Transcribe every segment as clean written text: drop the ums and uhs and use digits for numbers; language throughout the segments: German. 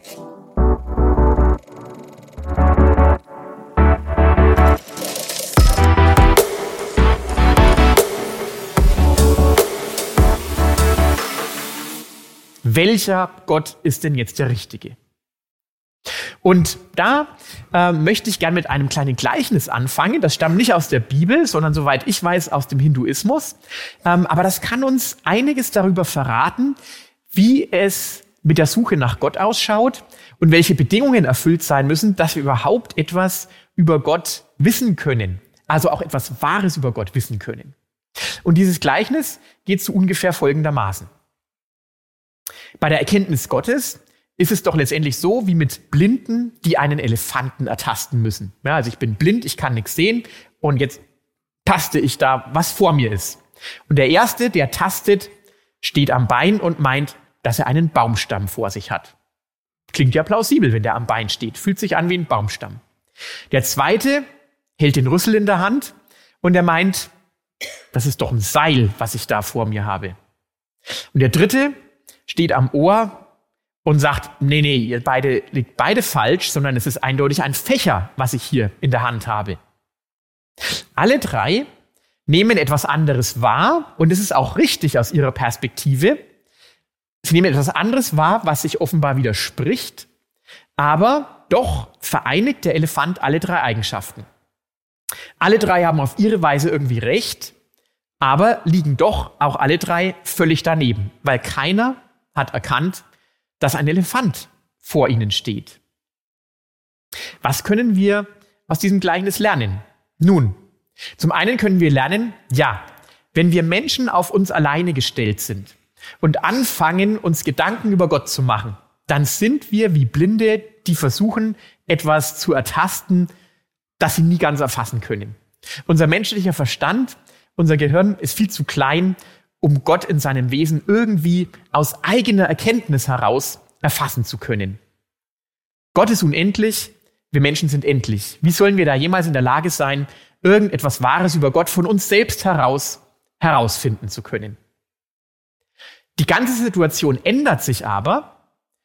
Welcher Gott ist denn jetzt der richtige? Und da möchte ich gern mit einem kleinen Gleichnis anfangen. Das stammt nicht aus der Bibel, sondern soweit ich weiß aus dem Hinduismus. Aber das kann uns einiges darüber verraten, wie es mit der Suche nach Gott ausschaut und welche Bedingungen erfüllt sein müssen, dass wir überhaupt etwas über Gott wissen können. Also auch etwas Wahres über Gott wissen können. Und dieses Gleichnis geht so ungefähr folgendermaßen. Bei der Erkenntnis Gottes ist es doch letztendlich so wie mit Blinden, die einen Elefanten ertasten müssen. Ja, also ich bin blind, ich kann nichts sehen und jetzt taste ich da, was vor mir ist. Und der Erste, der tastet, steht am Bein und meint, dass er einen Baumstamm vor sich hat. Klingt ja plausibel, wenn der am Bein steht. Fühlt sich an wie ein Baumstamm. Der Zweite hält den Rüssel in der Hand und er meint, das ist doch ein Seil, was ich da vor mir habe. Und der Dritte steht am Ohr und sagt, nee, ihr liegt beide falsch, sondern es ist eindeutig ein Fächer, was ich hier in der Hand habe. Alle drei nehmen etwas anderes wahr und es ist auch richtig aus ihrer Perspektive. Sie nehmen etwas anderes wahr, was sich offenbar widerspricht, aber doch vereinigt der Elefant alle drei Eigenschaften. Alle drei haben auf ihre Weise irgendwie recht, aber liegen doch auch alle drei völlig daneben, weil keiner hat erkannt, dass ein Elefant vor ihnen steht. Was können wir aus diesem Gleichnis lernen? Nun, zum einen können wir lernen, ja, wenn wir Menschen auf uns alleine gestellt sind und anfangen, uns Gedanken über Gott zu machen, dann sind wir wie Blinde, die versuchen, etwas zu ertasten, das sie nie ganz erfassen können. Unser menschlicher Verstand, unser Gehirn ist viel zu klein, um Gott in seinem Wesen irgendwie aus eigener Erkenntnis heraus erfassen zu können. Gott ist unendlich, wir Menschen sind endlich. Wie sollen wir da jemals in der Lage sein, irgendetwas Wahres über Gott von uns selbst herausfinden zu können? Die ganze Situation ändert sich aber,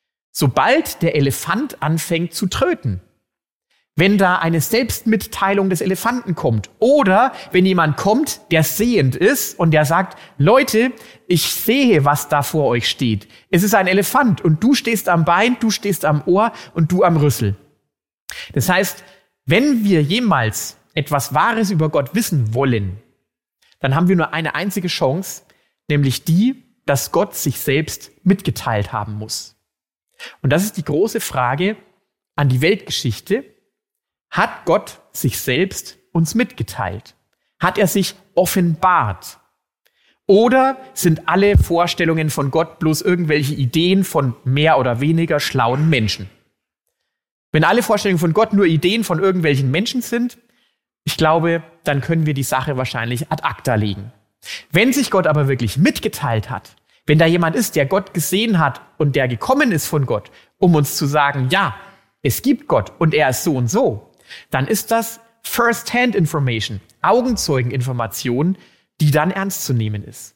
sobald der Elefant anfängt zu tröten. Wenn da eine Selbstmitteilung des Elefanten kommt oder wenn jemand kommt, der sehend ist und der sagt, Leute, ich sehe, was da vor euch steht. Es ist ein Elefant und du stehst am Bein, du stehst am Ohr und du am Rüssel. Das heißt, wenn wir jemals etwas Wahres über Gott wissen wollen, dann haben wir nur eine einzige Chance, nämlich die, dass Gott sich selbst mitgeteilt haben muss. Und das ist die große Frage an die Weltgeschichte. Hat Gott sich selbst uns mitgeteilt? Hat er sich offenbart? Oder sind alle Vorstellungen von Gott bloß irgendwelche Ideen von mehr oder weniger schlauen Menschen? Wenn alle Vorstellungen von Gott nur Ideen von irgendwelchen Menschen sind, ich glaube, dann können wir die Sache wahrscheinlich ad acta legen. Wenn sich Gott aber wirklich mitgeteilt hat, wenn da jemand ist, der Gott gesehen hat und der gekommen ist von Gott, um uns zu sagen, ja, es gibt Gott und er ist so und so, dann ist das First-Hand-Information, Augenzeugeninformation, die dann ernst zu nehmen ist.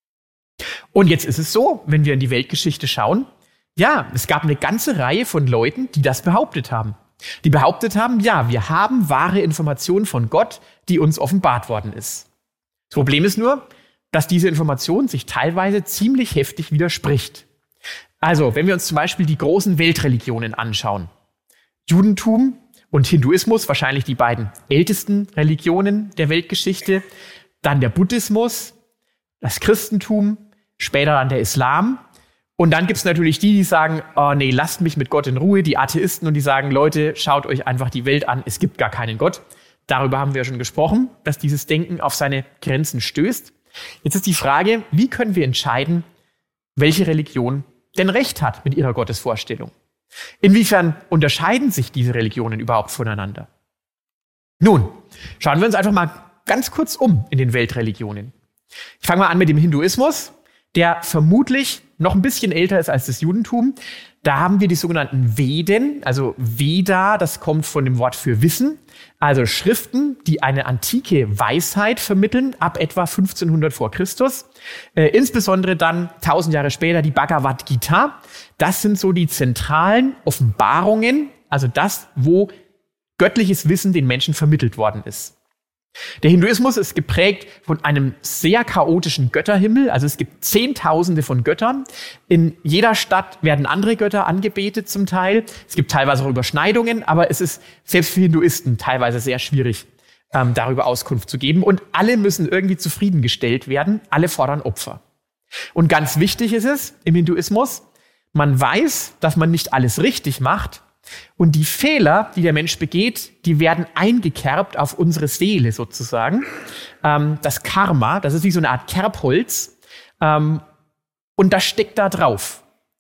Und jetzt ist es so, wenn wir in die Weltgeschichte schauen, ja, es gab eine ganze Reihe von Leuten, die das behauptet haben. Die behauptet haben, ja, wir haben wahre Informationen von Gott, die uns offenbart worden ist. Das Problem ist nur, dass diese Information sich teilweise ziemlich heftig widerspricht. Also, wenn wir uns zum Beispiel die großen Weltreligionen anschauen, Judentum und Hinduismus, wahrscheinlich die beiden ältesten Religionen der Weltgeschichte, dann der Buddhismus, das Christentum, später dann der Islam. Und dann gibt es natürlich die sagen, oh nee, lasst mich mit Gott in Ruhe, die Atheisten, und die sagen, Leute, schaut euch einfach die Welt an, es gibt gar keinen Gott. Darüber haben wir ja schon gesprochen, dass dieses Denken auf seine Grenzen stößt. Jetzt ist die Frage, wie können wir entscheiden, welche Religion denn recht hat mit ihrer Gottesvorstellung? Inwiefern unterscheiden sich diese Religionen überhaupt voneinander? Nun, schauen wir uns einfach mal ganz kurz um in den Weltreligionen. Ich fange mal an mit dem Hinduismus, der vermutlich noch ein bisschen älter ist als das Judentum. Da haben wir die sogenannten Veden, also Veda, das kommt von dem Wort für Wissen, also Schriften, die eine antike Weisheit vermitteln, ab etwa 1500 vor Christus. Insbesondere dann 1000 Jahre später die Bhagavad Gita. Das sind so die zentralen Offenbarungen, also das, wo göttliches Wissen den Menschen vermittelt worden ist. Der Hinduismus ist geprägt von einem sehr chaotischen Götterhimmel. Also es gibt Zehntausende von Göttern. In jeder Stadt werden andere Götter angebetet zum Teil. Es gibt teilweise auch Überschneidungen, aber es ist selbst für Hinduisten teilweise sehr schwierig, darüber Auskunft zu geben. Und alle müssen irgendwie zufriedengestellt werden. Alle fordern Opfer. Und ganz wichtig ist es im Hinduismus, man weiß, dass man nicht alles richtig macht. Und die Fehler, die der Mensch begeht, die werden eingekerbt auf unsere Seele sozusagen. Das Karma, das ist wie so eine Art Kerbholz. Und das steckt da drauf.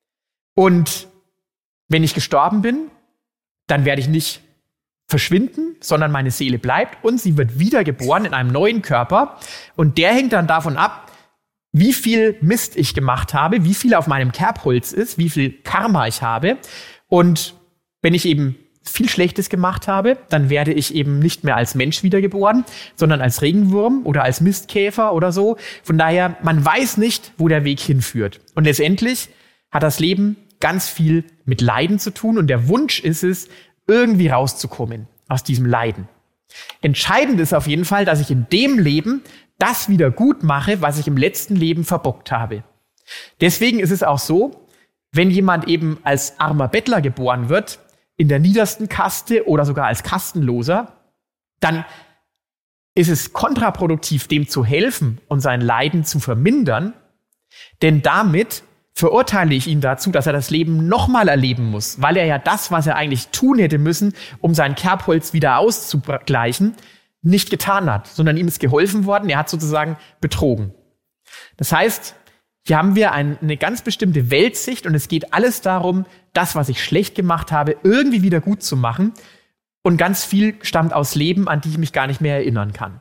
Und wenn ich gestorben bin, dann werde ich nicht verschwinden, sondern meine Seele bleibt und sie wird wiedergeboren in einem neuen Körper. Und der hängt dann davon ab, wie viel Mist ich gemacht habe, wie viel auf meinem Kerbholz ist, wie viel Karma ich habe. Und wenn ich eben viel Schlechtes gemacht habe, dann werde ich eben nicht mehr als Mensch wiedergeboren, sondern als Regenwurm oder als Mistkäfer oder so. Von daher, man weiß nicht, wo der Weg hinführt. Und letztendlich hat das Leben ganz viel mit Leiden zu tun und der Wunsch ist es, irgendwie rauszukommen aus diesem Leiden. Entscheidend ist auf jeden Fall, dass ich in dem Leben das wieder gut mache, was ich im letzten Leben verbockt habe. Deswegen ist es auch so, wenn jemand eben als armer Bettler geboren wird, in der niedersten Kaste oder sogar als Kastenloser, dann ist es kontraproduktiv, dem zu helfen und sein Leiden zu vermindern, denn damit verurteile ich ihn dazu, dass er das Leben nochmal erleben muss, weil er ja das, was er eigentlich tun hätte müssen, um sein Kerbholz wieder auszugleichen, nicht getan hat, sondern ihm ist geholfen worden, er hat sozusagen betrogen. Das heißt, hier haben wir eine ganz bestimmte Weltsicht und es geht alles darum, das, was ich schlecht gemacht habe, irgendwie wieder gut zu machen. Und ganz viel stammt aus Leben, an die ich mich gar nicht mehr erinnern kann.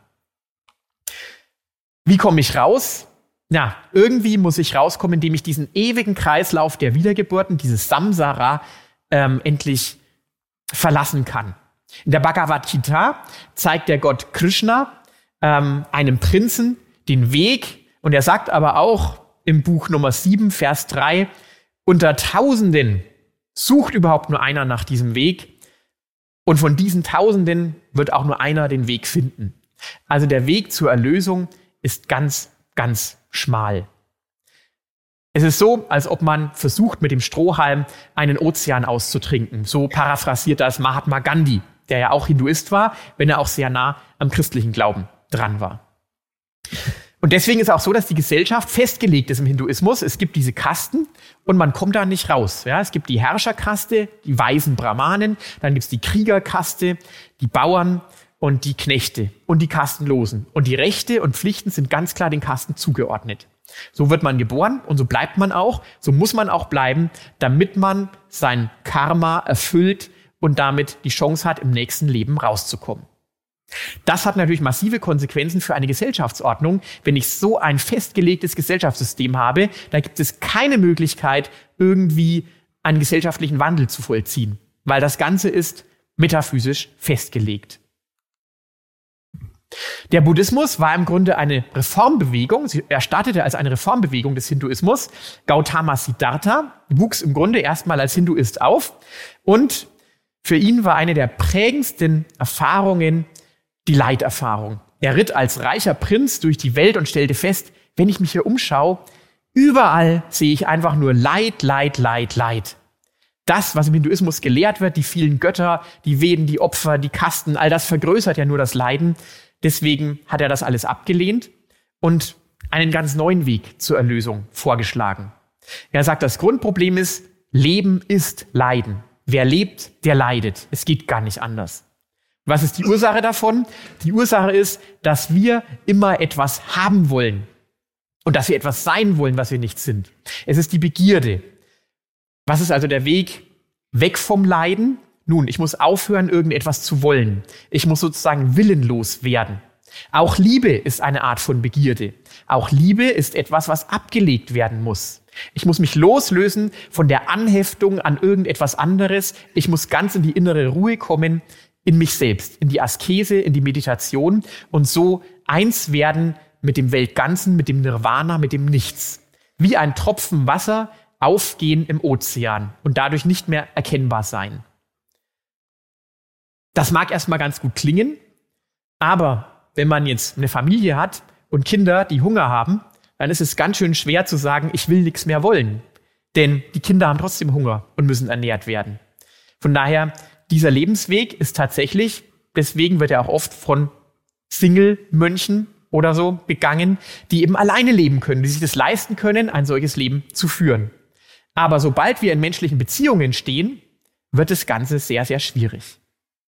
Wie komme ich raus? Ja, irgendwie muss ich rauskommen, indem ich diesen ewigen Kreislauf der Wiedergeburten, dieses Samsara, endlich verlassen kann. In der Bhagavad Gita zeigt der Gott Krishna einem Prinzen den Weg und er sagt aber auch, im Buch Nummer 7, Vers 3, unter Tausenden sucht überhaupt nur einer nach diesem Weg und von diesen Tausenden wird auch nur einer den Weg finden. Also der Weg zur Erlösung ist ganz, ganz schmal. Es ist so, als ob man versucht, mit dem Strohhalm einen Ozean auszutrinken. So paraphrasiert das Mahatma Gandhi, der ja auch Hinduist war, wenn er auch sehr nah am christlichen Glauben dran war. Und deswegen ist auch so, dass die Gesellschaft festgelegt ist im Hinduismus. Es gibt diese Kasten und man kommt da nicht raus. Ja, es gibt die Herrscherkaste, die weisen Brahmanen, dann gibt es die Kriegerkaste, die Bauern und die Knechte und die Kastenlosen. Und die Rechte und Pflichten sind ganz klar den Kasten zugeordnet. So wird man geboren und so bleibt man auch, so muss man auch bleiben, damit man sein Karma erfüllt und damit die Chance hat, im nächsten Leben rauszukommen. Das hat natürlich massive Konsequenzen für eine Gesellschaftsordnung. Wenn ich so ein festgelegtes Gesellschaftssystem habe, da gibt es keine Möglichkeit, irgendwie einen gesellschaftlichen Wandel zu vollziehen, weil das Ganze ist metaphysisch festgelegt. Der Buddhismus war im Grunde eine Reformbewegung. Er startete als eine Reformbewegung des Hinduismus. Gautama Siddhartha wuchs im Grunde erstmal als Hinduist auf und für ihn war eine der prägendsten Erfahrungen die Leiterfahrung. Er ritt als reicher Prinz durch die Welt und stellte fest, wenn ich mich hier umschaue, überall sehe ich einfach nur Leid, Leid, Leid, Leid. Das, was im Hinduismus gelehrt wird, die vielen Götter, die Veden, die Opfer, die Kasten, all das vergrößert ja nur das Leiden. Deswegen hat er das alles abgelehnt und einen ganz neuen Weg zur Erlösung vorgeschlagen. Er sagt, das Grundproblem ist, Leben ist Leiden. Wer lebt, der leidet. Es geht gar nicht anders. Was ist die Ursache davon? Die Ursache ist, dass wir immer etwas haben wollen und dass wir etwas sein wollen, was wir nicht sind. Es ist die Begierde. Was ist also der Weg weg vom Leiden? Nun, ich muss aufhören, irgendetwas zu wollen. Ich muss sozusagen willenlos werden. Auch Liebe ist eine Art von Begierde. Auch Liebe ist etwas, was abgelegt werden muss. Ich muss mich loslösen von der Anheftung an irgendetwas anderes. Ich muss ganz in die innere Ruhe kommen, in mich selbst, in die Askese, in die Meditation und so eins werden mit dem Weltganzen, mit dem Nirvana, mit dem Nichts. Wie ein Tropfen Wasser aufgehen im Ozean und dadurch nicht mehr erkennbar sein. Das mag erstmal ganz gut klingen, aber wenn man jetzt eine Familie hat und Kinder, die Hunger haben, dann ist es ganz schön schwer zu sagen, ich will nichts mehr wollen. Denn die Kinder haben trotzdem Hunger und müssen ernährt werden. Von daher, dieser Lebensweg ist tatsächlich, deswegen wird er auch oft von Single-Mönchen oder so begangen, die eben alleine leben können, die sich das leisten können, ein solches Leben zu führen. Aber sobald wir in menschlichen Beziehungen stehen, wird das Ganze sehr, sehr schwierig.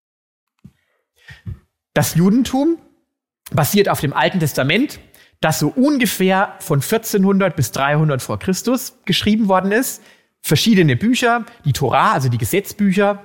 Das Judentum basiert auf dem Alten Testament, das so ungefähr von 1400 bis 300 vor Christus geschrieben worden ist. Verschiedene Bücher, die Tora, also die Gesetzbücher,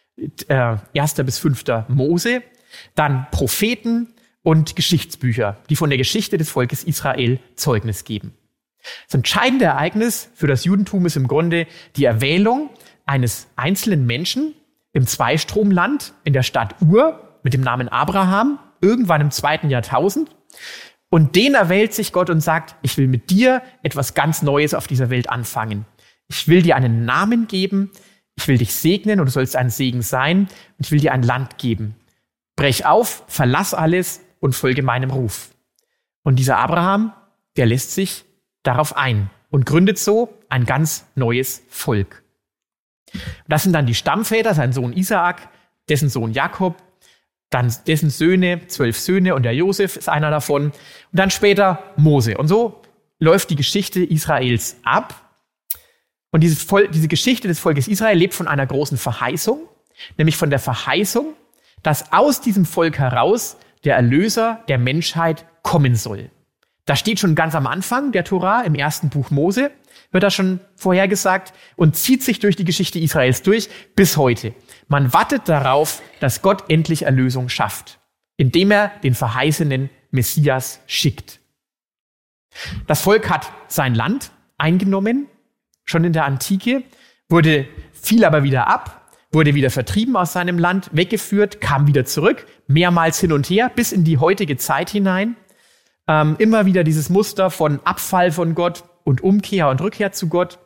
1. bis 5. Mose, dann Propheten und Geschichtsbücher, die von der Geschichte des Volkes Israel Zeugnis geben. Das entscheidende Ereignis für das Judentum ist im Grunde die Erwählung eines einzelnen Menschen im Zweistromland in der Stadt Ur mit dem Namen Abraham, irgendwann im 2. Jahrtausend. Und den erwählt sich Gott und sagt, ich will mit dir etwas ganz Neues auf dieser Welt anfangen. Ich will dir einen Namen geben, ich will dich segnen und du sollst ein Segen sein und ich will dir ein Land geben. Brech auf, verlass alles und folge meinem Ruf. Und dieser Abraham, der lässt sich darauf ein und gründet so ein ganz neues Volk. Das sind dann die Stammväter, sein Sohn Isaak, dessen Sohn Jakob, dann dessen Söhne, 12 Söhne und der Josef ist einer davon und dann später Mose. Und so läuft die Geschichte Israels ab. Und diese Geschichte des Volkes Israel lebt von einer großen Verheißung, nämlich von der Verheißung, dass aus diesem Volk heraus der Erlöser der Menschheit kommen soll. Das steht schon ganz am Anfang der Tora, im 1. Buch Mose, wird das schon vorhergesagt und zieht sich durch die Geschichte Israels durch bis heute. Man wartet darauf, dass Gott endlich Erlösung schafft, indem er den verheißenen Messias schickt. Das Volk hat sein Land eingenommen, schon in der Antike, fiel aber wieder ab, wurde wieder vertrieben aus seinem Land, weggeführt, kam wieder zurück, mehrmals hin und her, bis in die heutige Zeit hinein. Immer wieder dieses Muster von Abfall von Gott und Umkehr und Rückkehr zu Gott,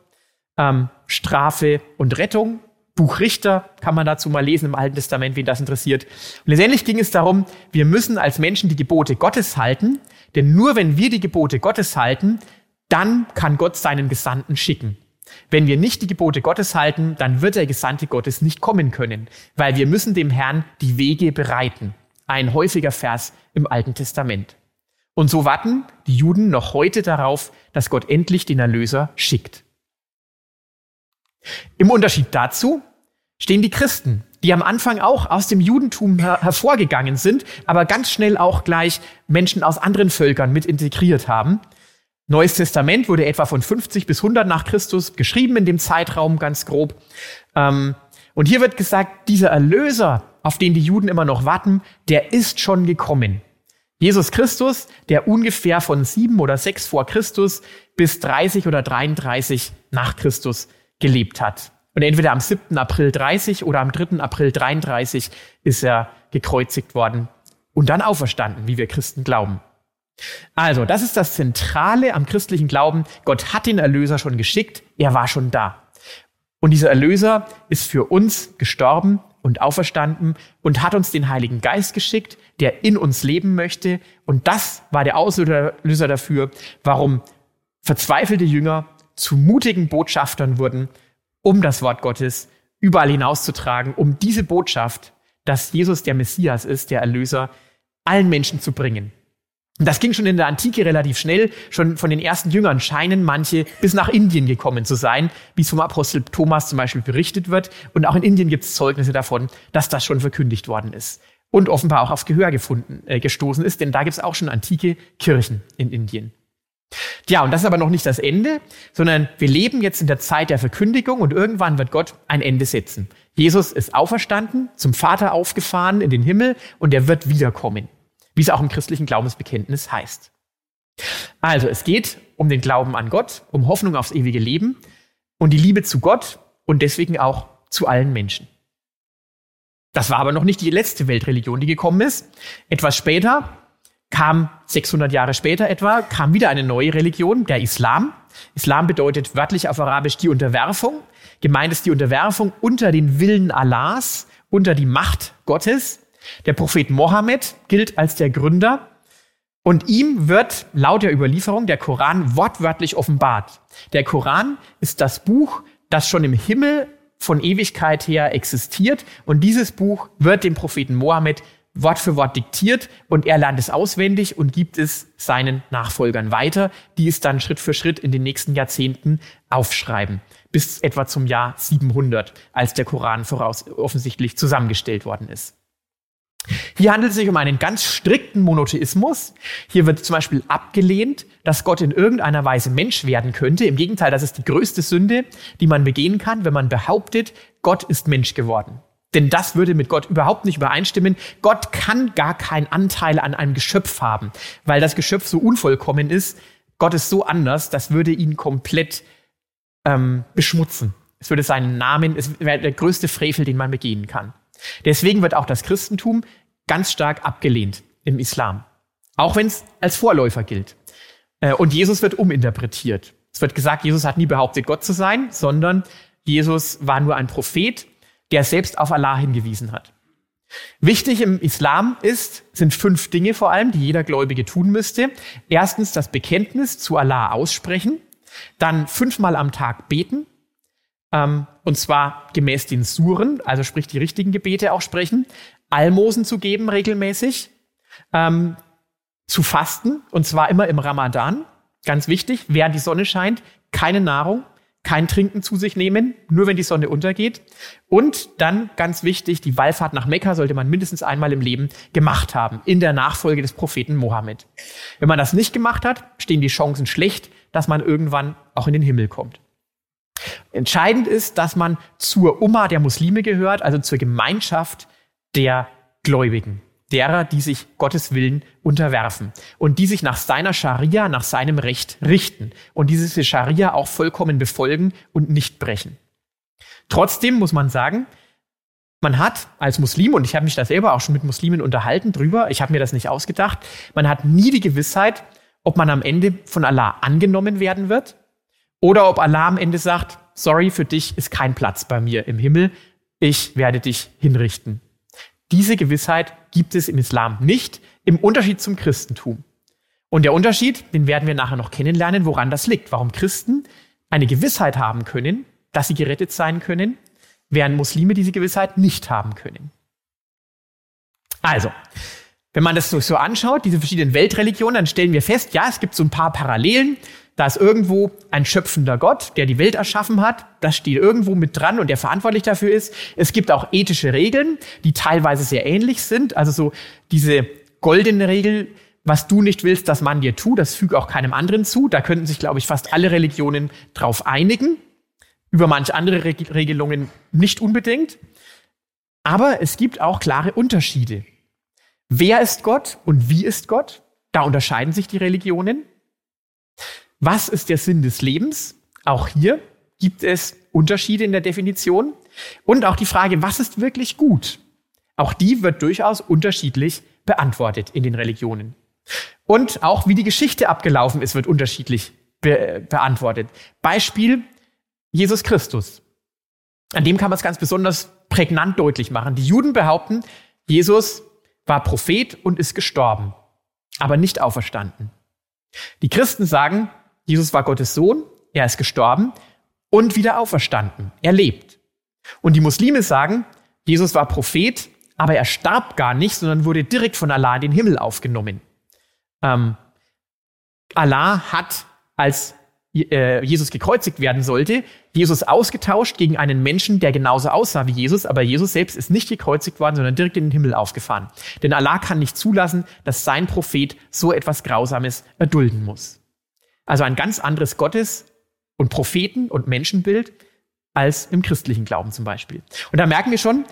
Strafe und Rettung. Buch Richter kann man dazu mal lesen im Alten Testament, wen das interessiert. Und letztendlich ging es darum, wir müssen als Menschen die Gebote Gottes halten, denn nur wenn wir die Gebote Gottes halten, dann kann Gott seinen Gesandten schicken. Wenn wir nicht die Gebote Gottes halten, dann wird der Gesandte Gottes nicht kommen können, weil wir müssen dem Herrn die Wege bereiten. Ein häufiger Vers im Alten Testament. Und so warten die Juden noch heute darauf, dass Gott endlich den Erlöser schickt. Im Unterschied dazu stehen die Christen, die am Anfang auch aus dem Judentum hervorgegangen sind, aber ganz schnell auch gleich Menschen aus anderen Völkern mit integriert haben. Neues Testament wurde etwa von 50 bis 100 nach Christus geschrieben in dem Zeitraum ganz grob. Und hier wird gesagt, dieser Erlöser, auf den die Juden immer noch warten, der ist schon gekommen. Jesus Christus, der ungefähr von 7 oder 6 vor Christus bis 30 oder 33 nach Christus gelebt hat. Und entweder am 7. April 30 oder am 3. April 33 ist er gekreuzigt worden und dann auferstanden, wie wir Christen glauben. Also, das ist das Zentrale am christlichen Glauben. Gott hat den Erlöser schon geschickt, er war schon da. Und dieser Erlöser ist für uns gestorben und auferstanden und hat uns den Heiligen Geist geschickt, der in uns leben möchte. Und das war der Auslöser dafür, warum verzweifelte Jünger zu mutigen Botschaftern wurden, um das Wort Gottes überall hinauszutragen, um diese Botschaft, dass Jesus der Messias ist, der Erlöser, allen Menschen zu bringen. Und das ging schon in der Antike relativ schnell. Schon von den ersten Jüngern scheinen manche bis nach Indien gekommen zu sein, wie es vom Apostel Thomas zum Beispiel berichtet wird. Und auch in Indien gibt es Zeugnisse davon, dass das schon verkündigt worden ist. Und offenbar auch auf Gehör gestoßen ist, denn da gibt es auch schon antike Kirchen in Indien. Ja, und das ist aber noch nicht das Ende, sondern wir leben jetzt in der Zeit der Verkündigung und irgendwann wird Gott ein Ende setzen. Jesus ist auferstanden, zum Vater aufgefahren in den Himmel und er wird wiederkommen. wie es auch im christlichen Glaubensbekenntnis heißt. Also es geht um den Glauben an Gott, um Hoffnung aufs ewige Leben und die Liebe zu Gott und deswegen auch zu allen Menschen. Das war aber noch nicht die letzte Weltreligion, die gekommen ist. Etwas später 600 Jahre später etwa, kam wieder eine neue Religion, der Islam. Islam bedeutet wörtlich auf Arabisch die Unterwerfung. Gemeint ist die Unterwerfung unter den Willen Allahs, unter die Macht Gottes. Der Prophet Mohammed gilt als der Gründer. Und ihm wird laut der Überlieferung der Koran wortwörtlich offenbart. Der Koran ist das Buch, das schon im Himmel von Ewigkeit her existiert. Und dieses Buch wird dem Propheten Mohammed Wort für Wort diktiert und er lernt es auswendig und gibt es seinen Nachfolgern weiter, die es dann Schritt für Schritt in den nächsten Jahrzehnten aufschreiben. Bis etwa zum Jahr 700, als der Koran offensichtlich zusammengestellt worden ist. Hier handelt es sich um einen ganz strikten Monotheismus. Hier wird zum Beispiel abgelehnt, dass Gott in irgendeiner Weise Mensch werden könnte. Im Gegenteil, das ist die größte Sünde, die man begehen kann, wenn man behauptet, Gott ist Mensch geworden. Denn das würde mit Gott überhaupt nicht übereinstimmen. Gott kann gar keinen Anteil an einem Geschöpf haben, weil das Geschöpf so unvollkommen ist. Gott ist so anders, das würde ihn komplett beschmutzen. Es würde seinen Namen, es wäre der größte Frevel, den man begehen kann. Deswegen wird auch das Christentum ganz stark abgelehnt im Islam. Auch wenn es als Vorläufer gilt. Und Jesus wird uminterpretiert. Es wird gesagt, Jesus hat nie behauptet, Gott zu sein, sondern Jesus war nur ein Prophet, der selbst auf Allah hingewiesen hat. Wichtig im Islam sind 5 Dinge vor allem, die jeder Gläubige tun müsste. Erstens das Bekenntnis zu Allah aussprechen, dann 5-mal am Tag beten, und zwar gemäß den Suren, also sprich die richtigen Gebete auch sprechen, Almosen zu geben regelmäßig, zu fasten, und zwar immer im Ramadan, ganz wichtig, während die Sonne scheint, keine Nahrung, kein Trinken zu sich nehmen, nur wenn die Sonne untergeht. Und dann, ganz wichtig, die Wallfahrt nach Mekka sollte man mindestens einmal im Leben gemacht haben, in der Nachfolge des Propheten Mohammed. Wenn man das nicht gemacht hat, stehen die Chancen schlecht, dass man irgendwann auch in den Himmel kommt. Entscheidend ist, dass man zur Umma der Muslime gehört, also zur Gemeinschaft der Gläubigen, derer, die sich Gottes Willen unterwerfen und die sich nach seiner Scharia, nach seinem Recht richten und diese Scharia auch vollkommen befolgen und nicht brechen. Trotzdem muss man sagen, man hat als Muslim, und ich habe mich da selber auch schon mit Muslimen unterhalten drüber, ich habe mir das nicht ausgedacht, man hat nie die Gewissheit, ob man am Ende von Allah angenommen werden wird oder ob Allah am Ende sagt, sorry, für dich ist kein Platz bei mir im Himmel, ich werde dich hinrichten. Diese Gewissheit gibt es im Islam nicht, im Unterschied zum Christentum. Und der Unterschied, den werden wir nachher noch kennenlernen, woran das liegt. Warum Christen eine Gewissheit haben können, dass sie gerettet sein können, während Muslime diese Gewissheit nicht haben können. Also, wenn man das so anschaut, diese verschiedenen Weltreligionen, dann stellen wir fest, ja, es gibt so ein paar Parallelen. Da ist irgendwo ein schöpfender Gott, der die Welt erschaffen hat. Das steht irgendwo mit dran und der verantwortlich dafür ist. Es gibt auch ethische Regeln, die teilweise sehr ähnlich sind. Also so diese goldene Regel, was du nicht willst, dass man dir tut, das füge auch keinem anderen zu. Da könnten sich, glaube ich, fast alle Religionen drauf einigen. Über manche andere Regelungen nicht unbedingt. Aber es gibt auch klare Unterschiede. Wer ist Gott und wie ist Gott? Da unterscheiden sich die Religionen. Was ist der Sinn des Lebens? Auch hier gibt es Unterschiede in der Definition. Und auch die Frage, was ist wirklich gut? Auch die wird durchaus unterschiedlich beantwortet in den Religionen. Und auch wie die Geschichte abgelaufen ist, wird unterschiedlich beantwortet. Beispiel Jesus Christus. An dem kann man es ganz besonders prägnant deutlich machen. Die Juden behaupten, Jesus war Prophet und ist gestorben, aber nicht auferstanden. Die Christen sagen, Jesus war Gottes Sohn, er ist gestorben und wieder auferstanden. Er lebt. Und die Muslime sagen, Jesus war Prophet, aber er starb gar nicht, sondern wurde direkt von Allah in den Himmel aufgenommen. Allah hat, als Jesus gekreuzigt werden sollte, Jesus ausgetauscht gegen einen Menschen, der genauso aussah wie Jesus, aber Jesus selbst ist nicht gekreuzigt worden, sondern direkt in den Himmel aufgefahren. Denn Allah kann nicht zulassen, dass sein Prophet so etwas Grausames erdulden muss. Also ein ganz anderes Gottes- und Propheten- und Menschenbild als im christlichen Glauben zum Beispiel. Und da merken wir schon,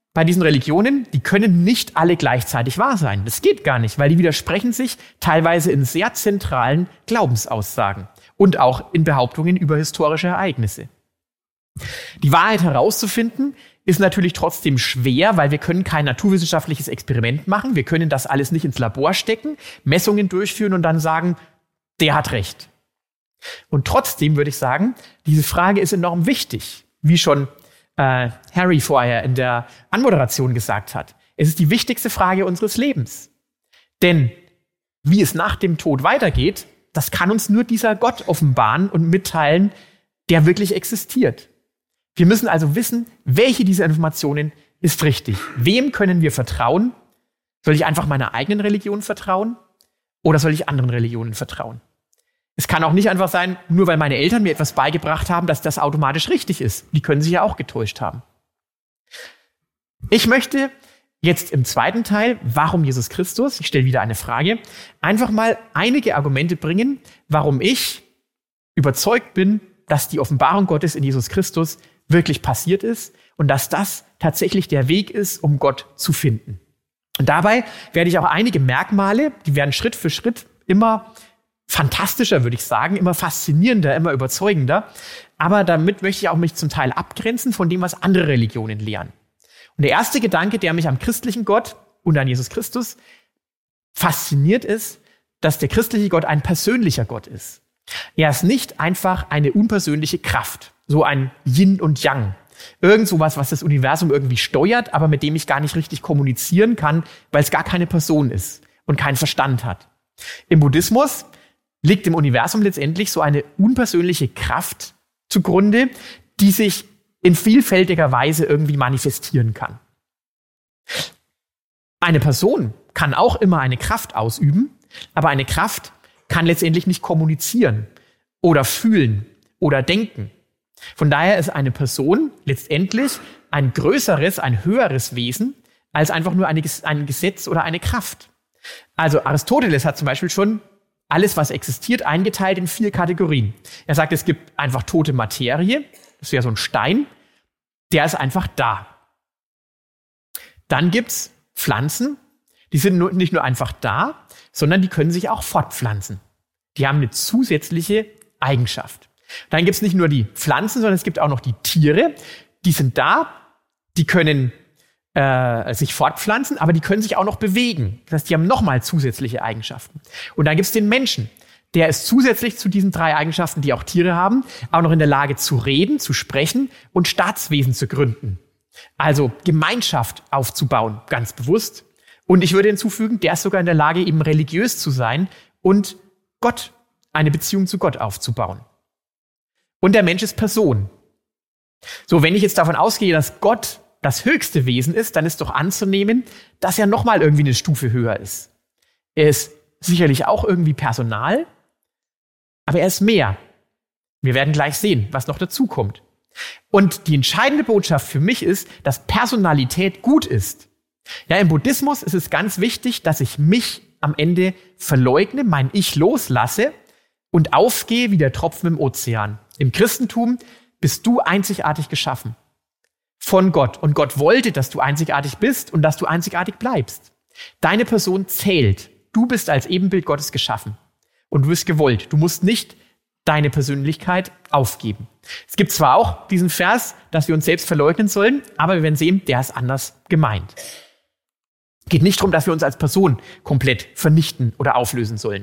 bei diesen Religionen, die können nicht alle gleichzeitig wahr sein. Das geht gar nicht, weil die widersprechen sich teilweise in sehr zentralen Glaubensaussagen und auch in Behauptungen über historische Ereignisse. Die Wahrheit herauszufinden ist natürlich trotzdem schwer, weil wir können kein naturwissenschaftliches Experiment machen. Wir können das alles nicht ins Labor stecken, Messungen durchführen und dann sagen, der hat recht. Und trotzdem würde ich sagen, diese Frage ist enorm wichtig, wie schon Harry vorher in der Anmoderation gesagt hat. Es ist die wichtigste Frage unseres Lebens. Denn wie es nach dem Tod weitergeht, das kann uns nur dieser Gott offenbaren und mitteilen, der wirklich existiert. Wir müssen also wissen, welche dieser Informationen ist richtig. Wem können wir vertrauen? Soll ich einfach meiner eigenen Religion vertrauen? Oder soll ich anderen Religionen vertrauen? Es kann auch nicht einfach sein, nur weil meine Eltern mir etwas beigebracht haben, dass das automatisch richtig ist. Die können sich ja auch getäuscht haben. Ich möchte jetzt im zweiten Teil, warum Jesus Christus, ich stelle wieder eine Frage, einfach mal einige Argumente bringen, warum ich überzeugt bin, dass die Offenbarung Gottes in Jesus Christus wirklich passiert ist und dass das tatsächlich der Weg ist, um Gott zu finden. Und dabei werde ich auch einige Merkmale, die werden Schritt für Schritt immer fantastischer, würde ich sagen, immer faszinierender, immer überzeugender. Aber damit möchte ich auch mich zum Teil abgrenzen von dem, was andere Religionen lehren. Und der erste Gedanke, der mich am christlichen Gott und an Jesus Christus fasziniert, ist, dass der christliche Gott ein persönlicher Gott ist. Er ist nicht einfach eine unpersönliche Kraft, so ein Yin und Yang. Irgend sowas, was das Universum irgendwie steuert, aber mit dem ich gar nicht richtig kommunizieren kann, weil es gar keine Person ist und keinen Verstand hat. Im Buddhismus liegt im Universum letztendlich so eine unpersönliche Kraft zugrunde, die sich in vielfältiger Weise irgendwie manifestieren kann. Eine Person kann auch immer eine Kraft ausüben, aber eine Kraft kann letztendlich nicht kommunizieren oder fühlen oder denken. Von daher ist eine Person letztendlich ein größeres, ein höheres Wesen als einfach nur ein Gesetz oder eine Kraft. Also Aristoteles hat zum Beispiel schon alles, was existiert, eingeteilt in 4 Kategorien. Er sagt, es gibt einfach tote Materie, das wäre so ein Stein, der ist einfach da. Dann gibt's Pflanzen, die sind nicht nur einfach da, sondern die können sich auch fortpflanzen. Die haben eine zusätzliche Eigenschaft. Dann gibt's nicht nur die Pflanzen, sondern es gibt auch noch die Tiere, die sind da, die können sich fortpflanzen, aber die können sich auch noch bewegen. Das heißt, die haben nochmal zusätzliche Eigenschaften. Und dann gibt's den Menschen. Der ist zusätzlich zu diesen 3 Eigenschaften, die auch Tiere haben, auch noch in der Lage zu reden, zu sprechen und Staatswesen zu gründen. Also Gemeinschaft aufzubauen, ganz bewusst. Und ich würde hinzufügen, der ist sogar in der Lage, eben religiös zu sein und Gott, eine Beziehung zu Gott aufzubauen. Und der Mensch ist Person. So, wenn ich jetzt davon ausgehe, dass Gott das höchste Wesen ist, dann ist doch anzunehmen, dass er nochmal irgendwie eine Stufe höher ist. Er ist sicherlich auch irgendwie Personal, aber er ist mehr. Wir werden gleich sehen, was noch dazu kommt. Und die entscheidende Botschaft für mich ist, dass Personalität gut ist. Ja, im Buddhismus ist es ganz wichtig, dass ich mich am Ende verleugne, mein Ich loslasse und aufgehe wie der Tropfen im Ozean. Im Christentum bist du einzigartig geschaffen. Von Gott. Und Gott wollte, dass du einzigartig bist und dass du einzigartig bleibst. Deine Person zählt. Du bist als Ebenbild Gottes geschaffen. Und du bist gewollt. Du musst nicht deine Persönlichkeit aufgeben. Es gibt zwar auch diesen Vers, dass wir uns selbst verleugnen sollen, aber wir werden sehen, der ist anders gemeint. Es geht nicht darum, dass wir uns als Person komplett vernichten oder auflösen sollen.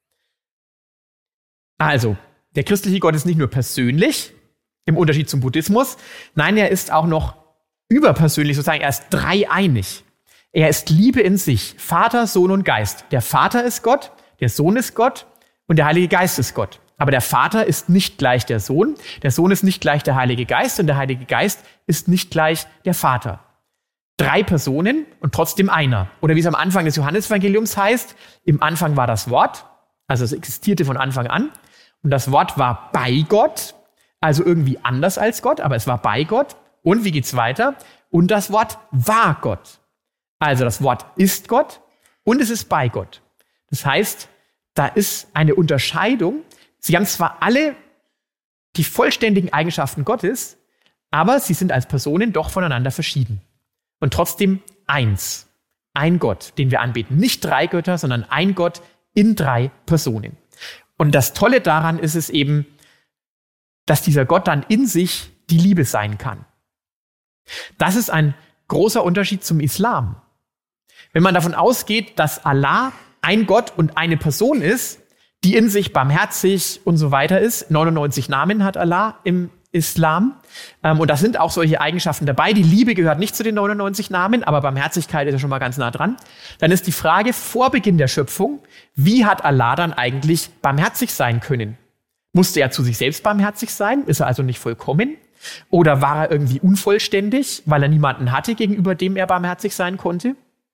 Also, der christliche Gott ist nicht nur persönlich, im Unterschied zum Buddhismus. Nein, er ist auch noch überpersönlich, sozusagen, er ist dreieinig. Er ist Liebe in sich, Vater, Sohn und Geist. Der Vater ist Gott, der Sohn ist Gott und der Heilige Geist ist Gott. Aber der Vater ist nicht gleich der Sohn ist nicht gleich der Heilige Geist und der Heilige Geist ist nicht gleich der Vater. 3 Personen und trotzdem einer. Oder wie es am Anfang des Johannesevangeliums heißt, im Anfang war das Wort, also es existierte von Anfang an und das Wort war bei Gott, also irgendwie anders als Gott, aber es war bei Gott. Und wie geht's weiter? Und das Wort war Gott. Also das Wort ist Gott und es ist bei Gott. Das heißt, da ist eine Unterscheidung. Sie haben zwar alle die vollständigen Eigenschaften Gottes, aber sie sind als Personen doch voneinander verschieden. und trotzdem eins. Ein Gott, den wir anbeten. Nicht 3 Götter, sondern ein Gott in 3 Personen. Und das Tolle daran ist es eben, dass dieser Gott dann in sich die Liebe sein kann. Das ist ein großer Unterschied zum Islam. Wenn man davon ausgeht, dass Allah ein Gott und eine Person ist, die in sich barmherzig und so weiter ist. 99 Namen hat Allah im Islam. Und da sind auch solche Eigenschaften dabei. Die Liebe gehört nicht zu den 99 Namen, aber Barmherzigkeit ist ja schon mal ganz nah dran. Dann ist die Frage vor Beginn der Schöpfung, wie hat Allah dann eigentlich barmherzig sein können? Musste er zu sich selbst barmherzig sein? Ist er also nicht vollkommen? Oder war er irgendwie unvollständig, weil er niemanden hatte, gegenüber dem er barmherzig sein konnte?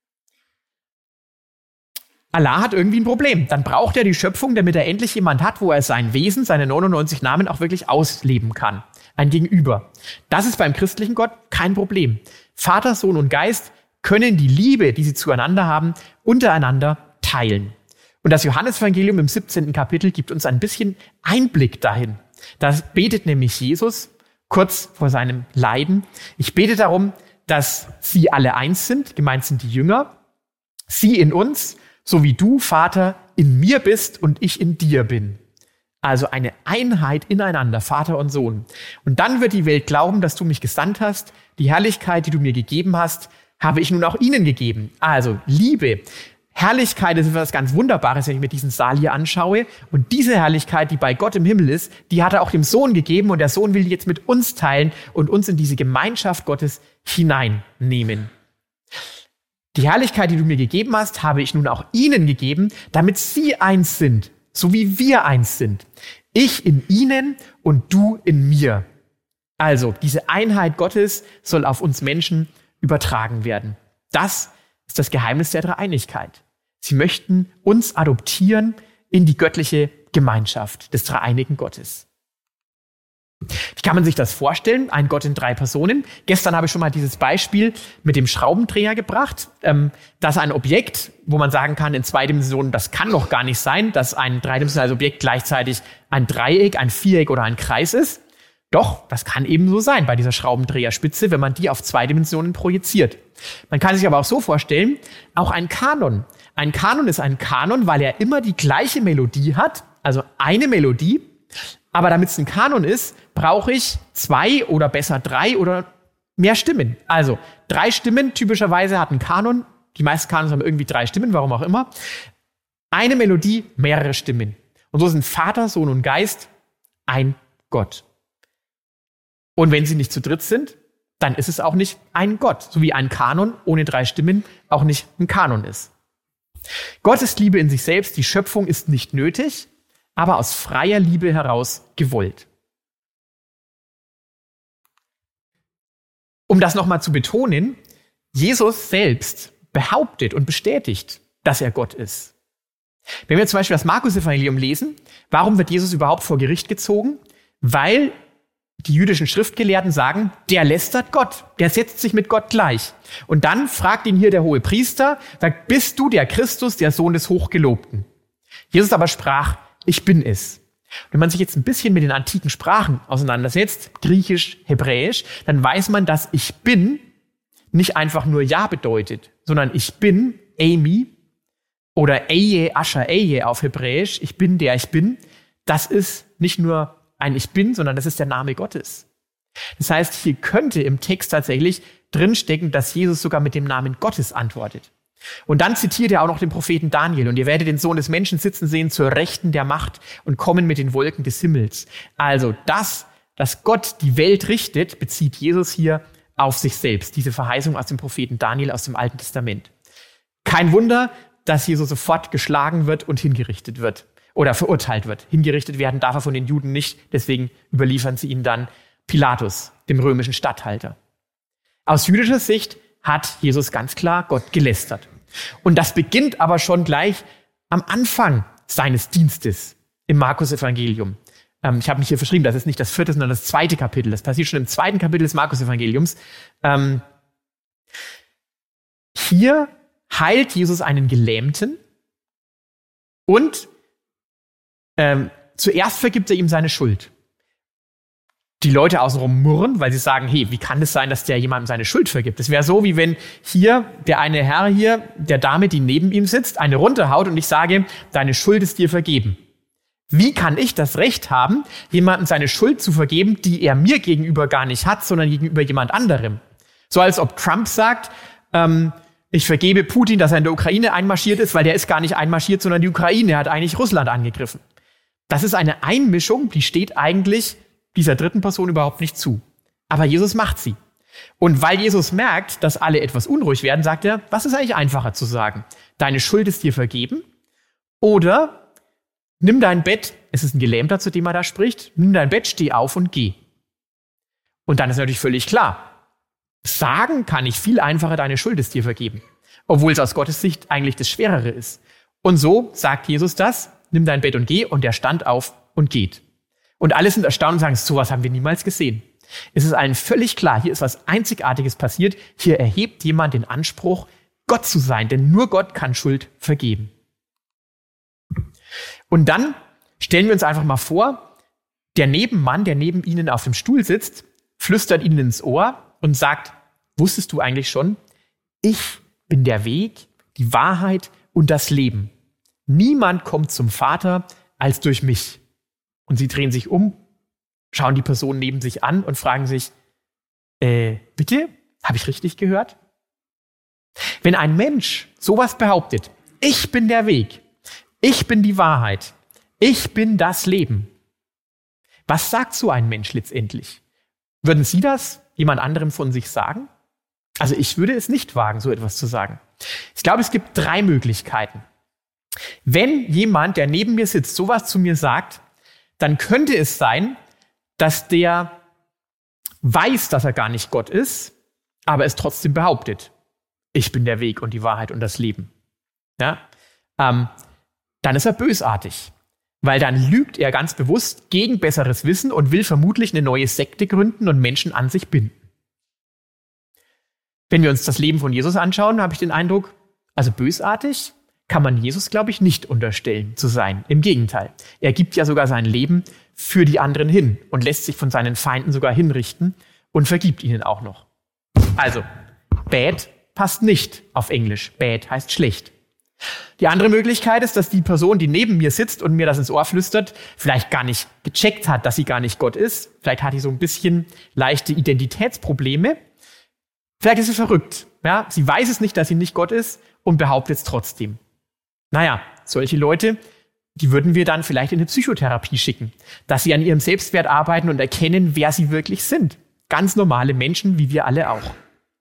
Allah hat irgendwie ein Problem. Dann braucht er die Schöpfung, damit er endlich jemand hat, wo er sein Wesen, seine 99 Namen auch wirklich ausleben kann. Ein Gegenüber. Das ist beim christlichen Gott kein Problem. Vater, Sohn und Geist können die Liebe, die sie zueinander haben, untereinander teilen. Und das Johannesevangelium im 17. Kapitel gibt uns ein bisschen Einblick dahin. Da betet nämlich Jesus kurz vor seinem Leiden. Ich bete darum, dass sie alle eins sind, gemeint sind die Jünger, sie in uns, so wie du, Vater, in mir bist und ich in dir bin. Also eine Einheit ineinander, Vater und Sohn. Und dann wird die Welt glauben, dass du mich gesandt hast. Die Herrlichkeit, die du mir gegeben hast, habe ich nun auch ihnen gegeben. Also Liebe, Herrlichkeit ist etwas ganz Wunderbares, wenn ich mir diesen Saal hier anschaue. Und diese Herrlichkeit, die bei Gott im Himmel ist, die hat er auch dem Sohn gegeben. Und der Sohn will die jetzt mit uns teilen und uns in diese Gemeinschaft Gottes hineinnehmen. Die Herrlichkeit, die du mir gegeben hast, habe ich nun auch ihnen gegeben, damit sie eins sind, so wie wir eins sind. Ich in ihnen und du in mir. Also, diese Einheit Gottes soll auf uns Menschen übertragen werden. Das ist das Geheimnis der Dreieinigkeit. Sie möchten uns adoptieren in die göttliche Gemeinschaft des dreieinigen Gottes. Wie kann man sich das vorstellen? Ein Gott in 3 Personen. Gestern habe ich schon mal dieses Beispiel mit dem Schraubendreher gebracht. Das ist ein Objekt, wo man sagen kann, in 2 Dimensionen, das kann doch gar nicht sein, dass ein dreidimensionales Objekt gleichzeitig ein Dreieck, ein Viereck oder ein Kreis ist. Doch, das kann eben so sein bei dieser Schraubendreherspitze, wenn man die auf 2 Dimensionen projiziert. Man kann sich aber auch so vorstellen, auch ein Kanon. Ein Kanon ist ein Kanon, weil er immer die gleiche Melodie hat, also eine Melodie. Aber damit es ein Kanon ist, brauche ich 2 oder besser 3 oder mehr Stimmen. Also 3 Stimmen, typischerweise hat ein Kanon. Die meisten Kanons haben irgendwie 3 Stimmen, warum auch immer. Eine Melodie, mehrere Stimmen. Und so sind Vater, Sohn und Geist ein Gott. Und wenn sie nicht zu dritt sind, dann ist es auch nicht ein Gott. So wie ein Kanon ohne 3 Stimmen auch nicht ein Kanon ist. Gott ist Liebe in sich selbst. Die Schöpfung ist nicht nötig, aber aus freier Liebe heraus gewollt. Um das nochmal zu betonen, Jesus selbst behauptet und bestätigt, dass er Gott ist. Wenn wir zum Beispiel das Markus-Evangelium lesen, warum wird Jesus überhaupt vor Gericht gezogen? Weil die jüdischen Schriftgelehrten sagen, der lästert Gott, der setzt sich mit Gott gleich. Und dann fragt ihn hier der hohe Priester, sagt, bist du der Christus, der Sohn des Hochgelobten? Jesus aber sprach, ich bin es. Wenn man sich jetzt ein bisschen mit den antiken Sprachen auseinandersetzt, Griechisch, Hebräisch, dann weiß man, dass ich bin nicht einfach nur Ja bedeutet, sondern ich bin, Amy, oder Eje, Asher, Eje auf Hebräisch, ich bin der ich bin. Das ist nicht nur ein Ich bin, sondern das ist der Name Gottes. Das heißt, hier könnte im Text tatsächlich drinstecken, dass Jesus sogar mit dem Namen Gottes antwortet. Und dann zitiert er auch noch den Propheten Daniel. Und ihr werdet den Sohn des Menschen sitzen sehen zur Rechten der Macht und kommen mit den Wolken des Himmels. Also das, dass Gott die Welt richtet, bezieht Jesus hier auf sich selbst. Diese Verheißung aus dem Propheten Daniel aus dem Alten Testament. Kein Wunder, dass Jesus sofort geschlagen wird und hingerichtet wird oder verurteilt wird. Hingerichtet werden darf er von den Juden nicht. Deswegen überliefern sie ihn dann Pilatus, dem römischen Statthalter. Aus jüdischer Sicht hat Jesus ganz klar Gott gelästert. Und das beginnt aber schon gleich am Anfang seines Dienstes im Markus-Evangelium. Ich habe mich hier verschrieben, das ist nicht das 4., sondern das 2. Kapitel. Das passiert schon im 2. Kapitel des Markus-Evangeliums. Hier heilt Jesus einen Gelähmten und zuerst vergibt er ihm seine Schuld. die Leute außenrum murren, weil sie sagen, hey, wie kann es sein, dass der jemandem seine Schuld vergibt? Das wäre so, wie wenn hier der eine Herr hier der Dame, die neben ihm sitzt, eine runterhaut und ich sage, deine Schuld ist dir vergeben. Wie kann ich das Recht haben, jemandem seine Schuld zu vergeben, die er mir gegenüber gar nicht hat, sondern gegenüber jemand anderem? So als ob Trump sagt, ich vergebe Putin, dass er in der Ukraine einmarschiert ist, weil der ist gar nicht einmarschiert, sondern die Ukraine hat eigentlich Russland angegriffen. Das ist eine Einmischung, die steht eigentlich dieser dritten Person überhaupt nicht zu. Aber Jesus macht sie. Und weil Jesus merkt, dass alle etwas unruhig werden, sagt er, was ist eigentlich einfacher zu sagen? Deine Schuld ist dir vergeben? Oder nimm dein Bett, es ist ein Gelähmter, zu dem er da spricht, nimm dein Bett, steh auf und geh. Und dann ist natürlich völlig klar, sagen kann ich viel einfacher, deine Schuld ist dir vergeben. Obwohl es aus Gottes Sicht eigentlich das Schwerere ist. Und so sagt Jesus das, nimm dein Bett und geh, und er stand auf und geht. Und alle sind erstaunt und sagen, sowas haben wir niemals gesehen. Es ist allen völlig klar, hier ist was Einzigartiges passiert. Hier erhebt jemand den Anspruch, Gott zu sein, denn nur Gott kann Schuld vergeben. Und dann stellen wir uns einfach mal vor, der Nebenmann, der neben ihnen auf dem Stuhl sitzt, flüstert ihnen ins Ohr und sagt, wusstest du eigentlich schon, ich bin der Weg, die Wahrheit und das Leben. Niemand kommt zum Vater als durch mich. Und sie drehen sich um, schauen die Person neben sich an und fragen sich, bitte? Habe ich richtig gehört? Wenn ein Mensch sowas behauptet, ich bin der Weg, ich bin die Wahrheit, ich bin das Leben. Was sagt so ein Mensch letztendlich? Würden Sie das jemand anderem von sich sagen? Also ich würde es nicht wagen, so etwas zu sagen. Ich glaube, es gibt 3 Möglichkeiten. Wenn jemand, der neben mir sitzt, sowas zu mir sagt, dann könnte es sein, dass der weiß, dass er gar nicht Gott ist, aber es trotzdem behauptet. Ich bin der Weg und die Wahrheit und das Leben. Ja? Dann ist er bösartig, weil dann lügt er ganz bewusst gegen besseres Wissen und will vermutlich eine neue Sekte gründen und Menschen an sich binden. Wenn wir uns das Leben von Jesus anschauen, habe ich den Eindruck, also bösartig kann man Jesus, glaube ich, nicht unterstellen zu sein. Im Gegenteil. Er gibt ja sogar sein Leben für die anderen hin und lässt sich von seinen Feinden sogar hinrichten und vergibt ihnen auch noch. Also, bad passt nicht auf Englisch. Bad heißt schlecht. Die andere Möglichkeit ist, dass die Person, die neben mir sitzt und mir das ins Ohr flüstert, vielleicht gar nicht gecheckt hat, dass sie gar nicht Gott ist. Vielleicht hat sie so ein bisschen leichte Identitätsprobleme. Vielleicht ist sie verrückt. Ja? Sie weiß es nicht, dass sie nicht Gott ist und behauptet es trotzdem. Naja, solche Leute, die würden wir dann vielleicht in eine Psychotherapie schicken, dass sie an ihrem Selbstwert arbeiten und erkennen, wer sie wirklich sind. Ganz normale Menschen, wie wir alle auch.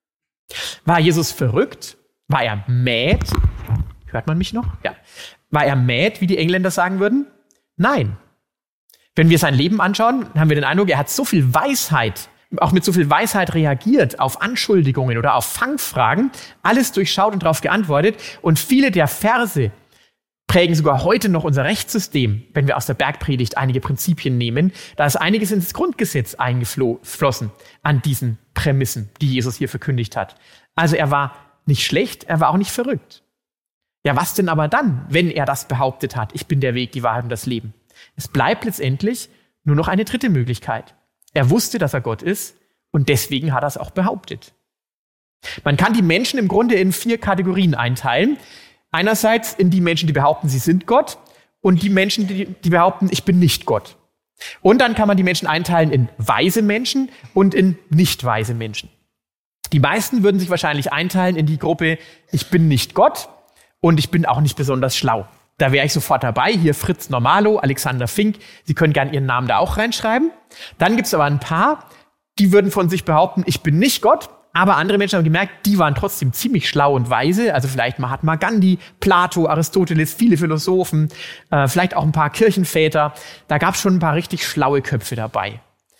War Jesus verrückt? War er mad? Hört man mich noch? Ja. War er mad, wie die Engländer sagen würden? Nein. Wenn wir sein Leben anschauen, haben wir den Eindruck, er hat so viel Weisheit, auch mit so viel Weisheit reagiert auf Anschuldigungen oder auf Fangfragen, alles durchschaut und darauf geantwortet. Und viele der Verse prägen sogar heute noch unser Rechtssystem, wenn wir aus der Bergpredigt einige Prinzipien nehmen. Da ist einiges ins Grundgesetz eingeflossen an diesen Prämissen, die Jesus hier verkündigt hat. Also er war nicht schlecht, er war auch nicht verrückt. Ja, was denn aber dann, wenn er das behauptet hat, ich bin der Weg, die Wahrheit und das Leben? Es bleibt letztendlich nur noch eine dritte Möglichkeit. Er wusste, dass er Gott ist und deswegen hat er es auch behauptet. Man kann die Menschen im Grunde in 4 Kategorien einteilen. Einerseits in die Menschen, die behaupten, sie sind Gott, und die Menschen, die behaupten, ich bin nicht Gott. Und dann kann man die Menschen einteilen in weise Menschen und in nicht weise Menschen. Die meisten würden sich wahrscheinlich einteilen in die Gruppe, ich bin nicht Gott und ich bin auch nicht besonders schlau. Da wäre ich sofort dabei. Hier Fritz Normalo, Alexander Fink. Sie können gerne Ihren Namen da auch reinschreiben. Dann gibt es aber ein paar, die würden von sich behaupten, ich bin nicht Gott. Aber andere Menschen haben gemerkt, die waren trotzdem ziemlich schlau und weise. Also vielleicht Mahatma Gandhi, Plato, Aristoteles, viele Philosophen, vielleicht auch ein paar Kirchenväter. Da gab es schon ein paar richtig schlaue Köpfe dabei.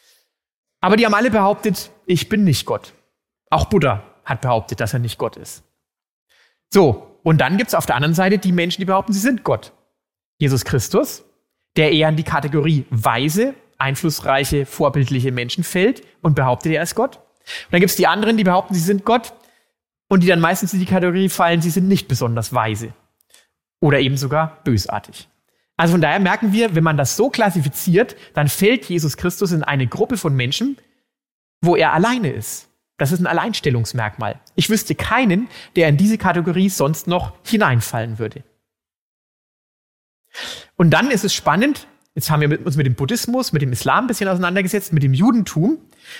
Aber die haben alle behauptet, ich bin nicht Gott. Auch Buddha hat behauptet, dass er nicht Gott ist. So, und dann gibt es auf der anderen Seite die Menschen, die behaupten, sie sind Gott. Jesus Christus, der eher in die Kategorie weise, einflussreiche, vorbildliche Menschen fällt und behauptet, er ist Gott. Und dann gibt es die anderen, die behaupten, sie sind Gott und die dann meistens in die Kategorie fallen, sie sind nicht besonders weise oder eben sogar bösartig. Also von daher merken wir, wenn man das so klassifiziert, dann fällt Jesus Christus in eine Gruppe von Menschen, wo er alleine ist. Das ist ein Alleinstellungsmerkmal. Ich wüsste keinen, der in diese Kategorie sonst noch hineinfallen würde. Und dann ist es spannend, jetzt haben wir uns mit dem Buddhismus, mit dem Islam ein bisschen auseinandergesetzt, mit dem Judentum.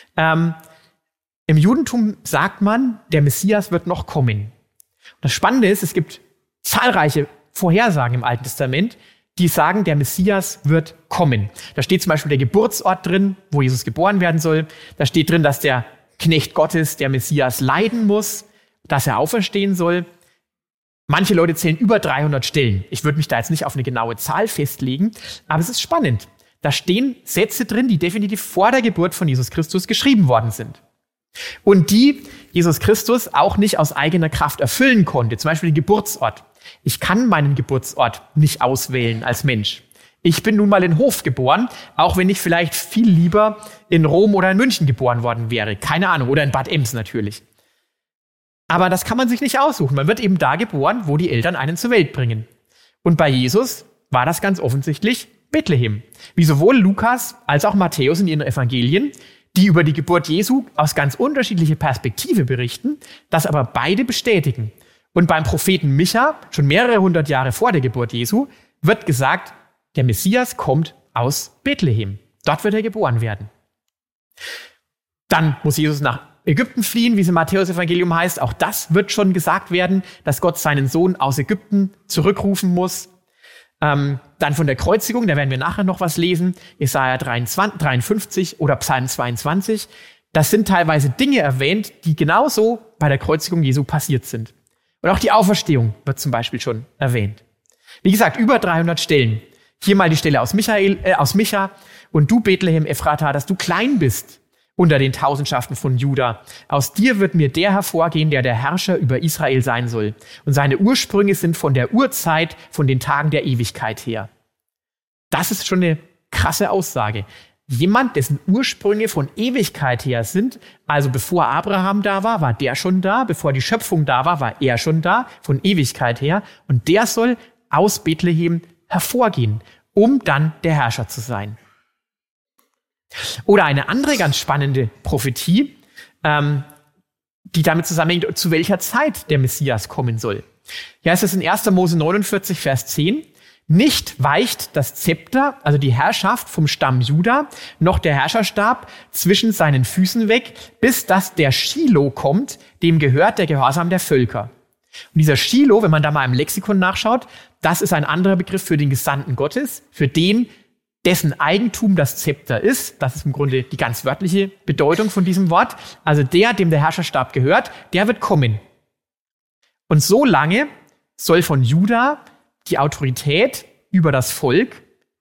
Im Judentum sagt man, der Messias wird noch kommen. Und das Spannende ist, es gibt zahlreiche Vorhersagen im Alten Testament, die sagen, der Messias wird kommen. Da steht zum Beispiel der Geburtsort drin, wo Jesus geboren werden soll. Da steht drin, dass der Knecht Gottes, der Messias, leiden muss, dass er auferstehen soll. Manche Leute zählen über 300 Stellen. Ich würde mich da jetzt nicht auf eine genaue Zahl festlegen, aber es ist spannend. Da stehen Sätze drin, die definitiv vor der Geburt von Jesus Christus geschrieben worden sind. Und die Jesus Christus auch nicht aus eigener Kraft erfüllen konnte. Zum Beispiel den Geburtsort. Ich kann meinen Geburtsort nicht auswählen als Mensch. Ich bin nun mal in Hof geboren, auch wenn ich vielleicht viel lieber in Rom oder in München geboren worden wäre. Keine Ahnung, oder in Bad Ems natürlich. Aber das kann man sich nicht aussuchen. Man wird eben da geboren, wo die Eltern einen zur Welt bringen. Und bei Jesus war das ganz offensichtlich Bethlehem. Wie sowohl Lukas als auch Matthäus in ihren Evangelien, die über die Geburt Jesu aus ganz unterschiedlicher Perspektive berichten, das aber beide bestätigen. Und beim Propheten Micha, schon mehrere hundert Jahre vor der Geburt Jesu, wird gesagt, der Messias kommt aus Bethlehem. Dort wird er geboren werden. Dann muss Jesus nach Ägypten fliehen, wie es im Matthäus-Evangelium heißt. Auch das wird schon gesagt werden, dass Gott seinen Sohn aus Ägypten zurückrufen muss. Dann von der Kreuzigung, da werden wir nachher noch was lesen, Jesaja 53 oder Psalm 22. Das sind teilweise Dinge erwähnt, die genauso bei der Kreuzigung Jesu passiert sind. Und auch die Auferstehung wird zum Beispiel schon erwähnt. Wie gesagt, über 300 Stellen. Hier mal die Stelle aus Micha. Und du, Bethlehem Ephrata, dass du klein bist unter den Tausendschaften von Juda. Aus dir wird mir der hervorgehen, der der Herrscher über Israel sein soll. Und seine Ursprünge sind von der Urzeit, von den Tagen der Ewigkeit her. Das ist schon eine krasse Aussage. Jemand, dessen Ursprünge von Ewigkeit her sind, also bevor Abraham da war, war der schon da, bevor die Schöpfung da war er schon da, von Ewigkeit her. Und der soll aus Bethlehem hervorgehen, um dann der Herrscher zu sein. Oder eine andere ganz spannende Prophetie, die damit zusammenhängt, zu welcher Zeit der Messias kommen soll. Ja, es ist in 1. Mose 49, Vers 10. Nicht weicht das Zepter, also die Herrschaft vom Stamm Juda, noch der Herrscherstab zwischen seinen Füßen weg, bis dass der Schilo kommt, dem gehört der Gehorsam der Völker. Und dieser Schilo, wenn man da mal im Lexikon nachschaut, das ist ein anderer Begriff für den Gesandten Gottes, für den, dessen Eigentum das Zepter ist. Das ist im Grunde die ganz wörtliche Bedeutung von diesem Wort. Also der, dem der Herrscherstab gehört, der wird kommen. Und so lange soll von Juda die Autorität über das Volk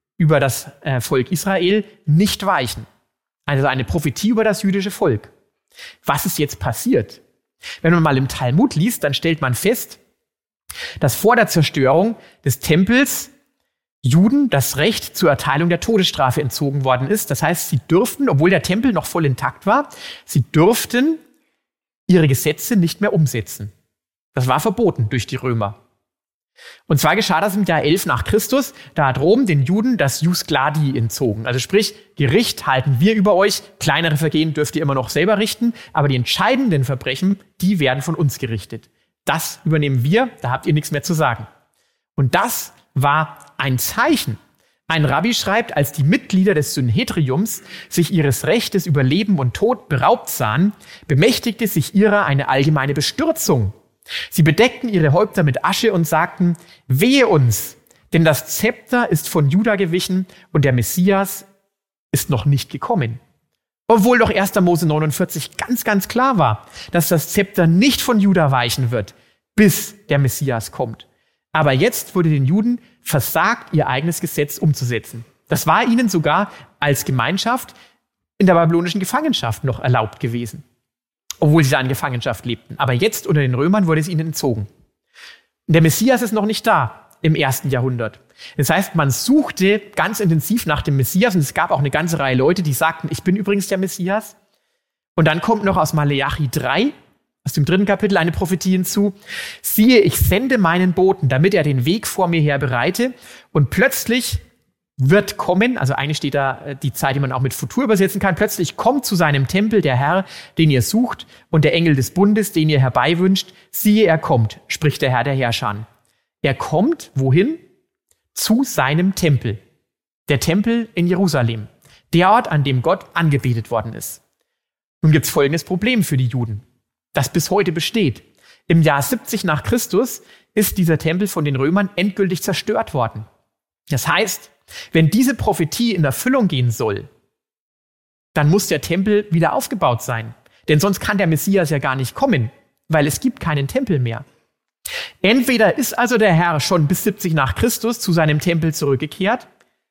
Israel, nicht weichen. Also eine Prophetie über das jüdische Volk. Was ist jetzt passiert? Wenn man mal im Talmud liest, dann stellt man fest, dass vor der Zerstörung des Tempels Juden das Recht zur Erteilung der Todesstrafe entzogen worden ist. Das heißt, sie durften, obwohl der Tempel noch voll intakt war, sie durften ihre Gesetze nicht mehr umsetzen. Das war verboten durch die Römer. Und zwar geschah das im Jahr 11 nach Christus. Da hat Rom den Juden das Jus Gladi entzogen. Also sprich, Gericht halten wir über euch. Kleinere Vergehen dürft ihr immer noch selber richten. Aber die entscheidenden Verbrechen, die werden von uns gerichtet. Das übernehmen wir, da habt ihr nichts mehr zu sagen. Und das war ein Zeichen. Ein Rabbi schreibt, als die Mitglieder des Synhedriums sich ihres Rechtes über Leben und Tod beraubt sahen, bemächtigte sich ihrer eine allgemeine Bestürzung. Sie bedeckten ihre Häupter mit Asche und sagten, wehe uns, denn das Zepter ist von Juda gewichen und der Messias ist noch nicht gekommen. Obwohl doch 1. Mose 49 ganz, ganz klar war, dass das Zepter nicht von Juda weichen wird, bis der Messias kommt. Aber jetzt wurde den Juden versagt, ihr eigenes Gesetz umzusetzen. Das war ihnen sogar als Gemeinschaft in der babylonischen Gefangenschaft noch erlaubt gewesen, obwohl sie da in Gefangenschaft lebten. Aber jetzt unter den Römern wurde es ihnen entzogen. Der Messias ist noch nicht da im 1. Jahrhundert. Das heißt, man suchte ganz intensiv nach dem Messias und es gab auch eine ganze Reihe Leute, die sagten, ich bin übrigens der Messias. Und dann kommt noch aus Maleachi 3 aus dem 3. Kapitel eine Prophetie hinzu. Siehe, ich sende meinen Boten, damit er den Weg vor mir her bereite. Und plötzlich wird kommen, also eigentlich steht da die Zeit, die man auch mit Futur übersetzen kann, plötzlich kommt zu seinem Tempel der Herr, den ihr sucht, und der Engel des Bundes, den ihr herbeiwünscht. Siehe, er kommt, spricht der Herr der Herrscher. Er kommt, wohin? Zu seinem Tempel. Der Tempel in Jerusalem. Der Ort, an dem Gott angebetet worden ist. Nun gibt es folgendes Problem für die Juden, das bis heute besteht. Im Jahr 70 nach Christus ist dieser Tempel von den Römern endgültig zerstört worden. Das heißt, wenn diese Prophetie in Erfüllung gehen soll, dann muss der Tempel wieder aufgebaut sein. Denn sonst kann der Messias ja gar nicht kommen, weil es gibt keinen Tempel mehr. Entweder ist also der Herr schon bis 70 nach Christus zu seinem Tempel zurückgekehrt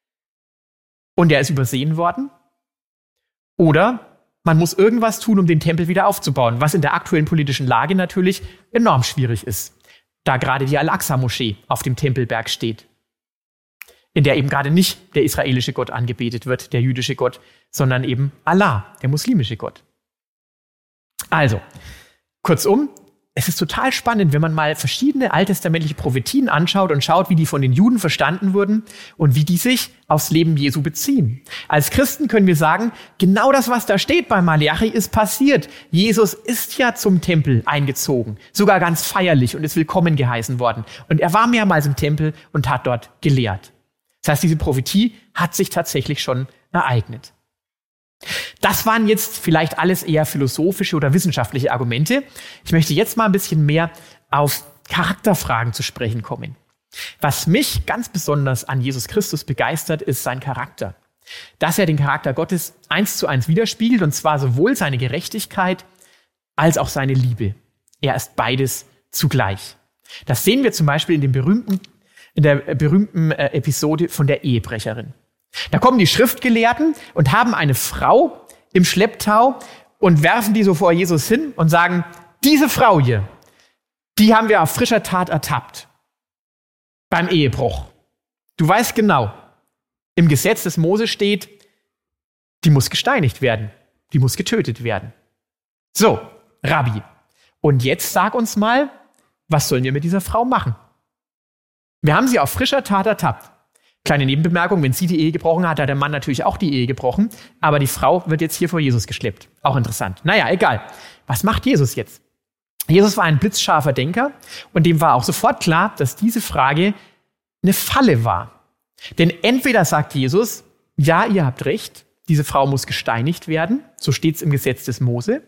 und er ist übersehen worden, oder man muss irgendwas tun, um den Tempel wieder aufzubauen, was in der aktuellen politischen Lage natürlich enorm schwierig ist, da gerade die Al-Aqsa-Moschee auf dem Tempelberg steht, in der eben gerade nicht der israelische Gott angebetet wird, der jüdische Gott, sondern eben Allah, der muslimische Gott. Also, kurzum, es ist total spannend, wenn man mal verschiedene alttestamentliche Prophetien anschaut und schaut, wie die von den Juden verstanden wurden und wie die sich aufs Leben Jesu beziehen. Als Christen können wir sagen, genau das, was da steht bei Maleachi, ist passiert. Jesus ist ja zum Tempel eingezogen, sogar ganz feierlich, und ist willkommen geheißen worden. Und er war mehrmals im Tempel und hat dort gelehrt. Das heißt, diese Prophetie hat sich tatsächlich schon ereignet. Das waren jetzt vielleicht alles eher philosophische oder wissenschaftliche Argumente. Ich möchte jetzt mal ein bisschen mehr auf Charakterfragen zu sprechen kommen. Was mich ganz besonders an Jesus Christus begeistert, ist sein Charakter. Dass er den Charakter Gottes 1:1 widerspiegelt, und zwar sowohl seine Gerechtigkeit als auch seine Liebe. Er ist beides zugleich. Das sehen wir zum Beispiel in der berühmten Episode von der Ehebrecherin. Da kommen die Schriftgelehrten und haben eine Frau im Schlepptau und werfen die so vor Jesus hin und sagen, diese Frau hier, die haben wir auf frischer Tat ertappt. Beim Ehebruch. Du weißt genau, im Gesetz des Mose steht, die muss gesteinigt werden. Die muss getötet werden. So, Rabbi. Und jetzt sag uns mal, was sollen wir mit dieser Frau machen? Wir haben sie auf frischer Tat ertappt. Kleine Nebenbemerkung, wenn sie die Ehe gebrochen hat, hat der Mann natürlich auch die Ehe gebrochen, aber die Frau wird jetzt hier vor Jesus geschleppt. Auch interessant. Naja, egal. Was macht Jesus jetzt? Jesus war ein blitzscharfer Denker und dem war auch sofort klar, dass diese Frage eine Falle war. Denn entweder sagt Jesus, ja, ihr habt recht, diese Frau muss gesteinigt werden, so steht es im Gesetz des Mose.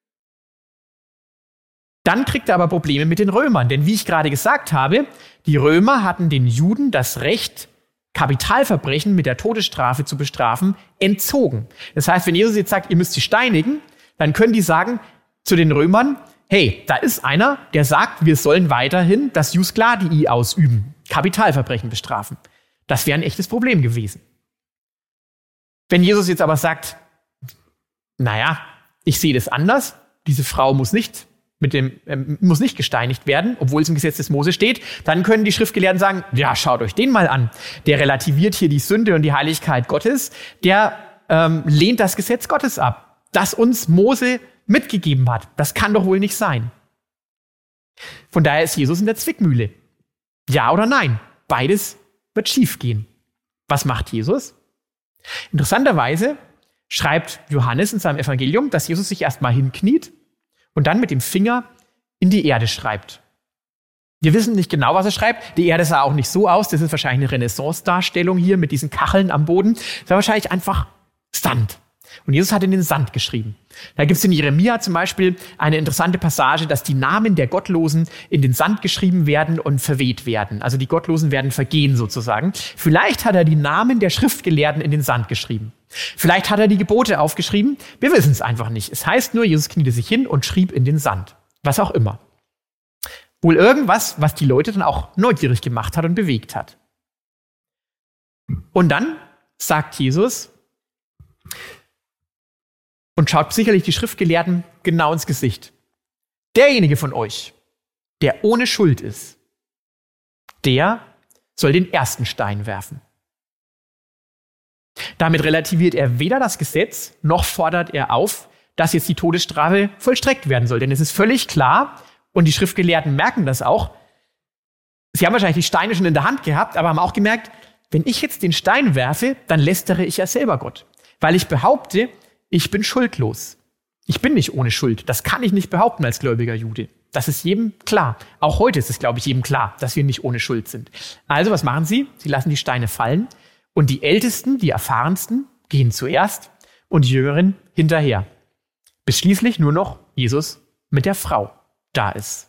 Dann kriegt er aber Probleme mit den Römern, denn wie ich gerade gesagt habe, die Römer hatten den Juden das Recht, Kapitalverbrechen mit der Todesstrafe zu bestrafen, entzogen. Das heißt, wenn Jesus jetzt sagt, ihr müsst sie steinigen, dann können die sagen zu den Römern, hey, da ist einer, der sagt, wir sollen weiterhin das Jus Gladii ausüben, Kapitalverbrechen bestrafen. Das wäre ein echtes Problem gewesen. Wenn Jesus jetzt aber sagt, naja, ich sehe das anders, diese Frau muss nicht gesteinigt werden, obwohl es im Gesetz des Mose steht, dann können die Schriftgelehrten sagen, ja, schaut euch den mal an. Der relativiert hier die Sünde und die Heiligkeit Gottes, der lehnt das Gesetz Gottes ab, das uns Mose mitgegeben hat. Das kann doch wohl nicht sein. Von daher ist Jesus in der Zwickmühle. Ja oder nein? Beides wird schiefgehen. Was macht Jesus? Interessanterweise schreibt Johannes in seinem Evangelium, dass Jesus sich erstmal hinkniet und dann mit dem Finger in die Erde schreibt. Wir wissen nicht genau, was er schreibt. Die Erde sah auch nicht so aus. Das ist wahrscheinlich eine Renaissance-Darstellung hier mit diesen Kacheln am Boden. Das war wahrscheinlich einfach Sand. Und Jesus hat in den Sand geschrieben. Da gibt es in Jeremia zum Beispiel eine interessante Passage, dass die Namen der Gottlosen in den Sand geschrieben werden und verweht werden. Also die Gottlosen werden vergehen sozusagen. Vielleicht hat er die Namen der Schriftgelehrten in den Sand geschrieben. Vielleicht hat er die Gebote aufgeschrieben. Wir wissen es einfach nicht. Es heißt nur, Jesus kniete sich hin und schrieb in den Sand. Was auch immer. Wohl irgendwas, was die Leute dann auch neugierig gemacht hat und bewegt hat. Und dann sagt Jesus und schaut sicherlich die Schriftgelehrten genau ins Gesicht. Derjenige von euch, der ohne Schuld ist, der soll den ersten Stein werfen. Damit relativiert er weder das Gesetz, noch fordert er auf, dass jetzt die Todesstrafe vollstreckt werden soll. Denn es ist völlig klar, und die Schriftgelehrten merken das auch, sie haben wahrscheinlich die Steine schon in der Hand gehabt, aber haben auch gemerkt, wenn ich jetzt den Stein werfe, dann lästere ich ja selber Gott. Weil ich behaupte, ich bin schuldlos. Ich bin nicht ohne Schuld. Das kann ich nicht behaupten als gläubiger Jude. Das ist jedem klar. Auch heute ist es, glaube ich, jedem klar, dass wir nicht ohne Schuld sind. Also, was machen sie? Sie lassen die Steine fallen und die Ältesten, die Erfahrensten, gehen zuerst und die Jüngeren hinterher. Bis schließlich nur noch Jesus mit der Frau da ist.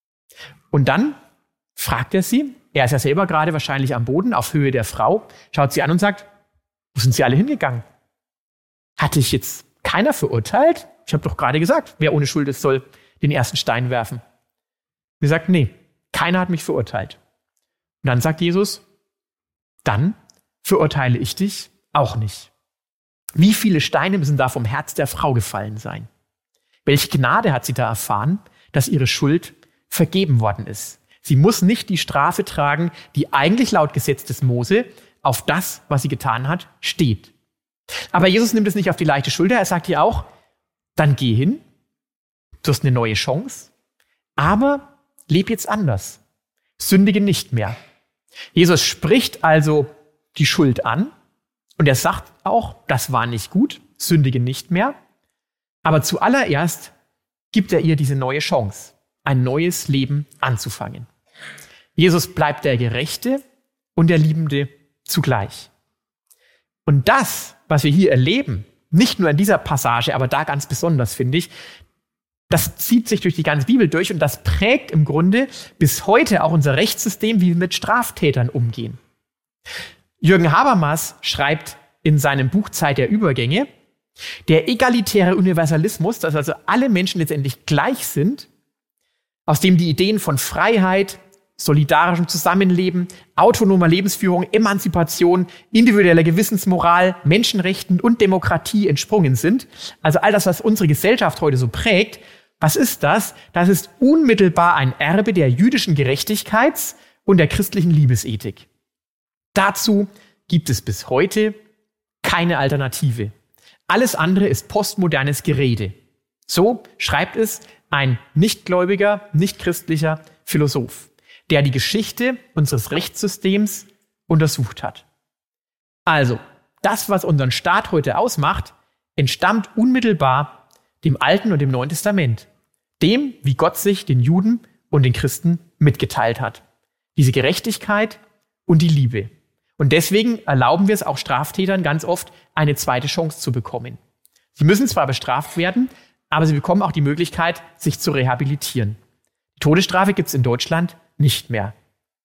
Und dann fragt er sie, er ist ja selber gerade wahrscheinlich am Boden, auf Höhe der Frau, schaut sie an und sagt, wo sind sie alle hingegangen? Hatte ich jetzt keiner verurteilt? Ich habe doch gerade gesagt, wer ohne Schuld ist, soll den ersten Stein werfen. Sie sagt, nee, keiner hat mich verurteilt. Und dann sagt Jesus, dann verurteile ich dich auch nicht. Wie viele Steine müssen da vom Herz der Frau gefallen sein? Welche Gnade hat sie da erfahren, dass ihre Schuld vergeben worden ist? Sie muss nicht die Strafe tragen, die eigentlich laut Gesetz des Mose auf das, was sie getan hat, steht. Aber Jesus nimmt es nicht auf die leichte Schulter. Er sagt ihr auch, dann geh hin, du hast eine neue Chance, aber leb jetzt anders. Sündige nicht mehr. Jesus spricht also die Schuld an und er sagt auch, das war nicht gut, sündige nicht mehr. Aber zuallererst gibt er ihr diese neue Chance, ein neues Leben anzufangen. Jesus bleibt der Gerechte und der Liebende zugleich. Und das, was wir hier erleben, nicht nur in dieser Passage, aber da ganz besonders, finde ich, das zieht sich durch die ganze Bibel durch und das prägt im Grunde bis heute auch unser Rechtssystem, wie wir mit Straftätern umgehen. Jürgen Habermas schreibt in seinem Buch Zeit der Übergänge, der egalitäre Universalismus, dass also alle Menschen letztendlich gleich sind, aus dem die Ideen von Freiheit, solidarischem Zusammenleben, autonomer Lebensführung, Emanzipation, individueller Gewissensmoral, Menschenrechten und Demokratie entsprungen sind. Also all das, was unsere Gesellschaft heute so prägt, was ist das? Das ist unmittelbar ein Erbe der jüdischen Gerechtigkeits- und der christlichen Liebesethik. Dazu gibt es bis heute keine Alternative. Alles andere ist postmodernes Gerede. So schreibt es ein nichtgläubiger, nichtchristlicher Philosoph, der die Geschichte unseres Rechtssystems untersucht hat. Also, das, was unseren Staat heute ausmacht, entstammt unmittelbar dem Alten und dem Neuen Testament. Dem, wie Gott sich den Juden und den Christen mitgeteilt hat. Diese Gerechtigkeit und die Liebe. Und deswegen erlauben wir es auch Straftätern ganz oft, eine zweite Chance zu bekommen. Sie müssen zwar bestraft werden, aber sie bekommen auch die Möglichkeit, sich zu rehabilitieren. Die Todesstrafe gibt es in Deutschland nicht mehr.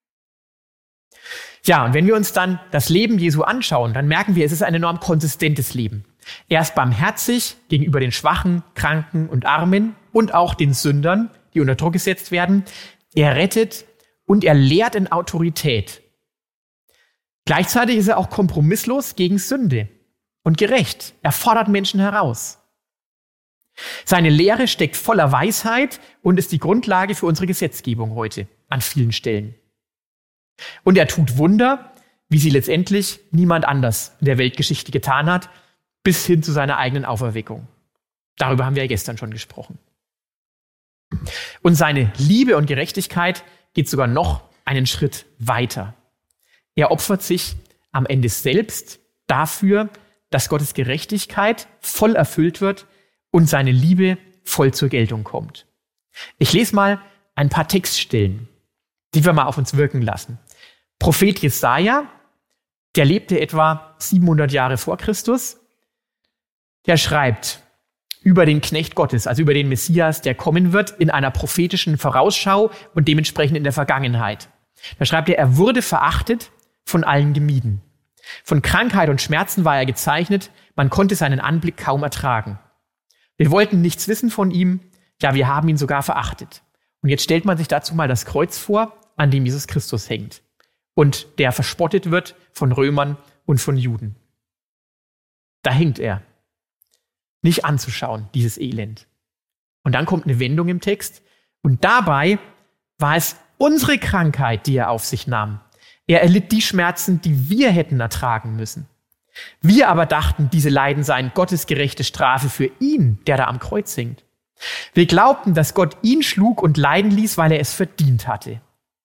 Ja, und wenn wir uns dann das Leben Jesu anschauen, dann merken wir, es ist ein enorm konsistentes Leben. Er ist barmherzig gegenüber den Schwachen, Kranken und Armen und auch den Sündern, die unter Druck gesetzt werden. Er rettet und er lehrt in Autorität. Gleichzeitig ist er auch kompromisslos gegen Sünde und gerecht. Er fordert Menschen heraus. Seine Lehre steckt voller Weisheit und ist die Grundlage für unsere Gesetzgebung heute an vielen Stellen. Und er tut Wunder, wie sie letztendlich niemand anders in der Weltgeschichte getan hat, bis hin zu seiner eigenen Auferweckung. Darüber haben wir ja gestern schon gesprochen. Und seine Liebe und Gerechtigkeit geht sogar noch einen Schritt weiter. Er opfert sich am Ende selbst dafür, dass Gottes Gerechtigkeit voll erfüllt wird und seine Liebe voll zur Geltung kommt. Ich lese mal ein paar Textstellen, die wir mal auf uns wirken lassen. Prophet Jesaja, der lebte etwa 700 Jahre vor Christus, der schreibt über den Knecht Gottes, also über den Messias, der kommen wird, in einer prophetischen Vorausschau und dementsprechend in der Vergangenheit. Da schreibt er wurde verachtet, von allen gemieden. Von Krankheit und Schmerzen war er gezeichnet, man konnte seinen Anblick kaum ertragen. Wir wollten nichts wissen von ihm, ja, wir haben ihn sogar verachtet. Und jetzt stellt man sich dazu mal das Kreuz vor, an dem Jesus Christus hängt und der verspottet wird von Römern und von Juden. Da hängt er. Nicht anzuschauen, dieses Elend. Und dann kommt eine Wendung im Text und dabei war es unsere Krankheit, die er auf sich nahm. Er erlitt die Schmerzen, die wir hätten ertragen müssen. Wir aber dachten, diese Leiden seien Gottes gerechte Strafe für ihn, der da am Kreuz hängt. Wir glaubten, dass Gott ihn schlug und leiden ließ, weil er es verdient hatte.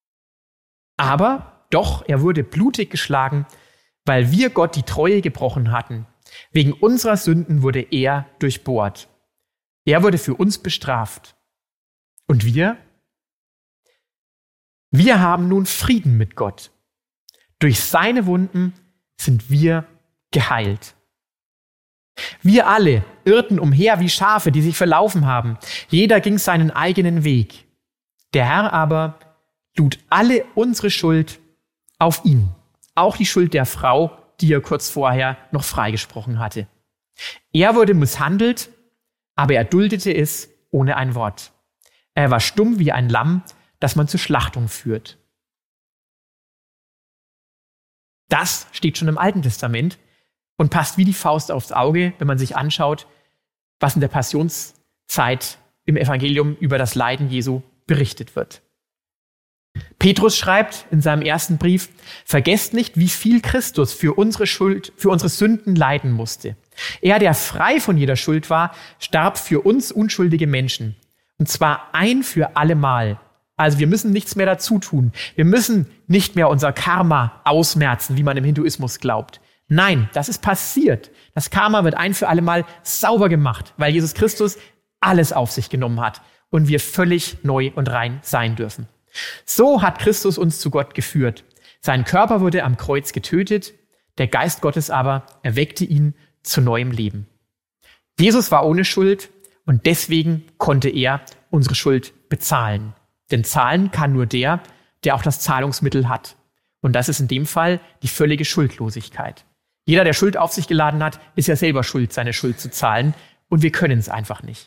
Aber doch, er wurde blutig geschlagen, weil wir Gott die Treue gebrochen hatten. Wegen unserer Sünden wurde er durchbohrt. Er wurde für uns bestraft. Und wir? Wir haben nun Frieden mit Gott. Durch seine Wunden sind wir geheilt. Wir alle irrten umher wie Schafe, die sich verlaufen haben. Jeder ging seinen eigenen Weg. Der Herr aber lud alle unsere Schuld auf ihn. Auch die Schuld der Frau, die er kurz vorher noch freigesprochen hatte. Er wurde misshandelt, aber er duldete es ohne ein Wort. Er war stumm wie ein Lamm, das man zur Schlachtung führt. Das steht schon im Alten Testament und passt wie die Faust aufs Auge, wenn man sich anschaut, was in der Passionszeit im Evangelium über das Leiden Jesu berichtet wird. Petrus schreibt in seinem ersten Brief: Vergesst nicht, wie viel Christus für unsere Schuld, für unsere Sünden leiden musste. Er, der frei von jeder Schuld war, starb für uns unschuldige Menschen. Und zwar ein für allemal. Also wir müssen nichts mehr dazu tun. Wir müssen nicht mehr unser Karma ausmerzen, wie man im Hinduismus glaubt. Nein, das ist passiert. Das Karma wird ein für allemal sauber gemacht, weil Jesus Christus alles auf sich genommen hat und wir völlig neu und rein sein dürfen. So hat Christus uns zu Gott geführt. Sein Körper wurde am Kreuz getötet, der Geist Gottes aber erweckte ihn zu neuem Leben. Jesus war ohne Schuld und deswegen konnte er unsere Schuld bezahlen. Denn zahlen kann nur der, der auch das Zahlungsmittel hat. Und das ist in dem Fall die völlige Schuldlosigkeit. Jeder, der Schuld auf sich geladen hat, ist ja selber schuld, seine Schuld zu zahlen. Und wir können es einfach nicht.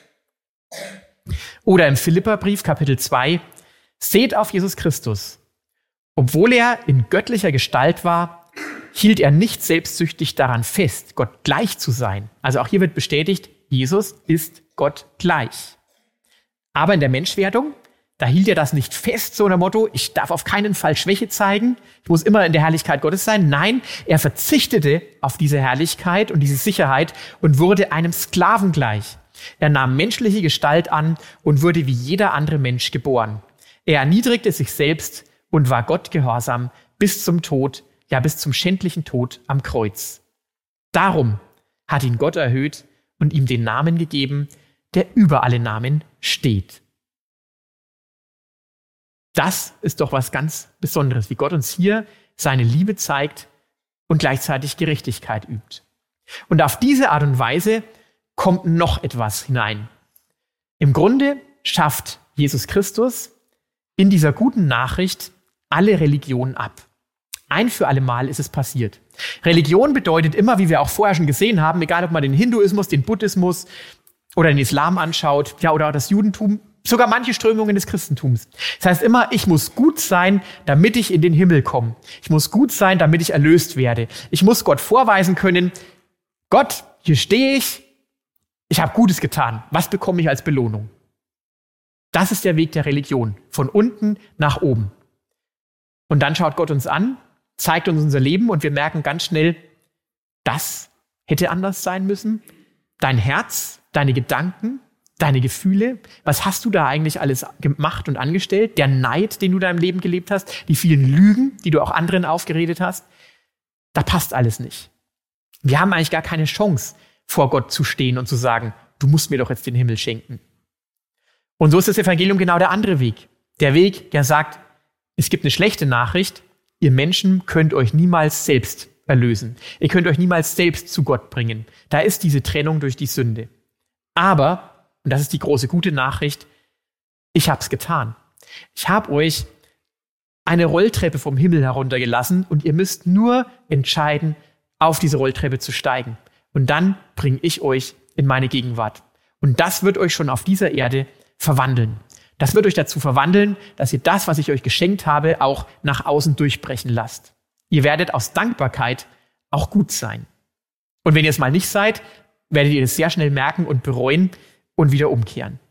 Oder im Philipperbrief, Kapitel 2, seht auf Jesus Christus. Obwohl er in göttlicher Gestalt war, hielt er nicht selbstsüchtig daran fest, Gott gleich zu sein. Also auch hier wird bestätigt, Jesus ist Gott gleich. Aber in der Menschwerdung, da hielt er das nicht fest, so nach dem Motto, ich darf auf keinen Fall Schwäche zeigen, ich muss immer in der Herrlichkeit Gottes sein. Nein, er verzichtete auf diese Herrlichkeit und diese Sicherheit und wurde einem Sklaven gleich. Er nahm menschliche Gestalt an und wurde wie jeder andere Mensch geboren. Er erniedrigte sich selbst und war Gott gehorsam bis zum Tod, ja bis zum schändlichen Tod am Kreuz. Darum hat ihn Gott erhöht und ihm den Namen gegeben, der über alle Namen steht. Das ist doch was ganz Besonderes, wie Gott uns hier seine Liebe zeigt und gleichzeitig Gerechtigkeit übt. Und auf diese Art und Weise kommt noch etwas hinein. Im Grunde schafft Jesus Christus in dieser guten Nachricht alle Religionen ab. Ein für alle Mal ist es passiert. Religion bedeutet immer, wie wir auch vorher schon gesehen haben, egal ob man den Hinduismus, den Buddhismus oder den Islam anschaut, ja, oder das Judentum, sogar manche Strömungen des Christentums. Das heißt immer, ich muss gut sein, damit ich in den Himmel komme. Ich muss gut sein, damit ich erlöst werde. Ich muss Gott vorweisen können, Gott, hier stehe ich habe Gutes getan. Was bekomme ich als Belohnung? Das ist der Weg der Religion, von unten nach oben. Und dann schaut Gott uns an, zeigt uns unser Leben und wir merken ganz schnell, das hätte anders sein müssen. Dein Herz, deine Gedanken, deine Gefühle, was hast du da eigentlich alles gemacht und angestellt? Der Neid, den du da im Leben gelebt hast, die vielen Lügen, die du auch anderen aufgeredet hast, da passt alles nicht. Wir haben eigentlich gar keine Chance, vor Gott zu stehen und zu sagen, du musst mir doch jetzt den Himmel schenken. Und so ist das Evangelium genau der andere Weg. Der Weg, der sagt, es gibt eine schlechte Nachricht, ihr Menschen könnt euch niemals selbst erlösen. Ihr könnt euch niemals selbst zu Gott bringen. Da ist diese Trennung durch die Sünde. Aber, und das ist die große gute Nachricht, ich habe es getan. Ich habe euch eine Rolltreppe vom Himmel heruntergelassen und ihr müsst nur entscheiden, auf diese Rolltreppe zu steigen. Und dann bringe ich euch in meine Gegenwart. Und das wird euch schon auf dieser Erde verwandeln. Das wird euch dazu verwandeln, dass ihr das, was ich euch geschenkt habe, auch nach außen durchbrechen lasst. Ihr werdet aus Dankbarkeit auch gut sein. Und wenn ihr es mal nicht seid, werdet ihr es sehr schnell merken und bereuen und wieder umkehren.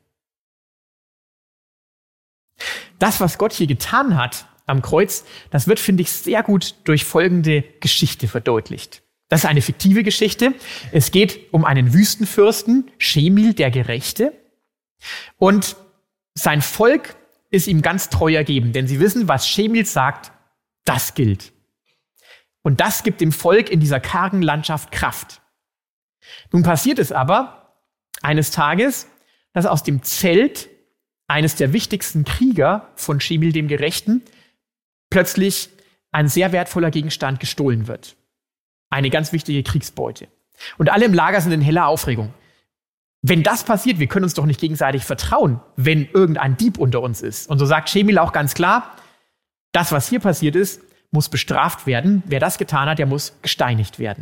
Das, was Gott hier getan hat am Kreuz, das wird, finde ich, sehr gut durch folgende Geschichte verdeutlicht. Das ist eine fiktive Geschichte. Es geht um einen Wüstenfürsten, Schemil der Gerechte. Und sein Volk ist ihm ganz treu ergeben, denn sie wissen, was Schemil sagt, das gilt. Und das gibt dem Volk in dieser kargen Landschaft Kraft. Nun passiert es aber eines Tages, dass aus dem Zelt eines der wichtigsten Krieger von Schemil dem Gerechten plötzlich ein sehr wertvoller Gegenstand gestohlen wird. Eine ganz wichtige Kriegsbeute. Und alle im Lager sind in heller Aufregung. Wenn das passiert, wir können uns doch nicht gegenseitig vertrauen, wenn irgendein Dieb unter uns ist. Und so sagt Schemil auch ganz klar, das, was hier passiert ist, muss bestraft werden. Wer das getan hat, der muss gesteinigt werden.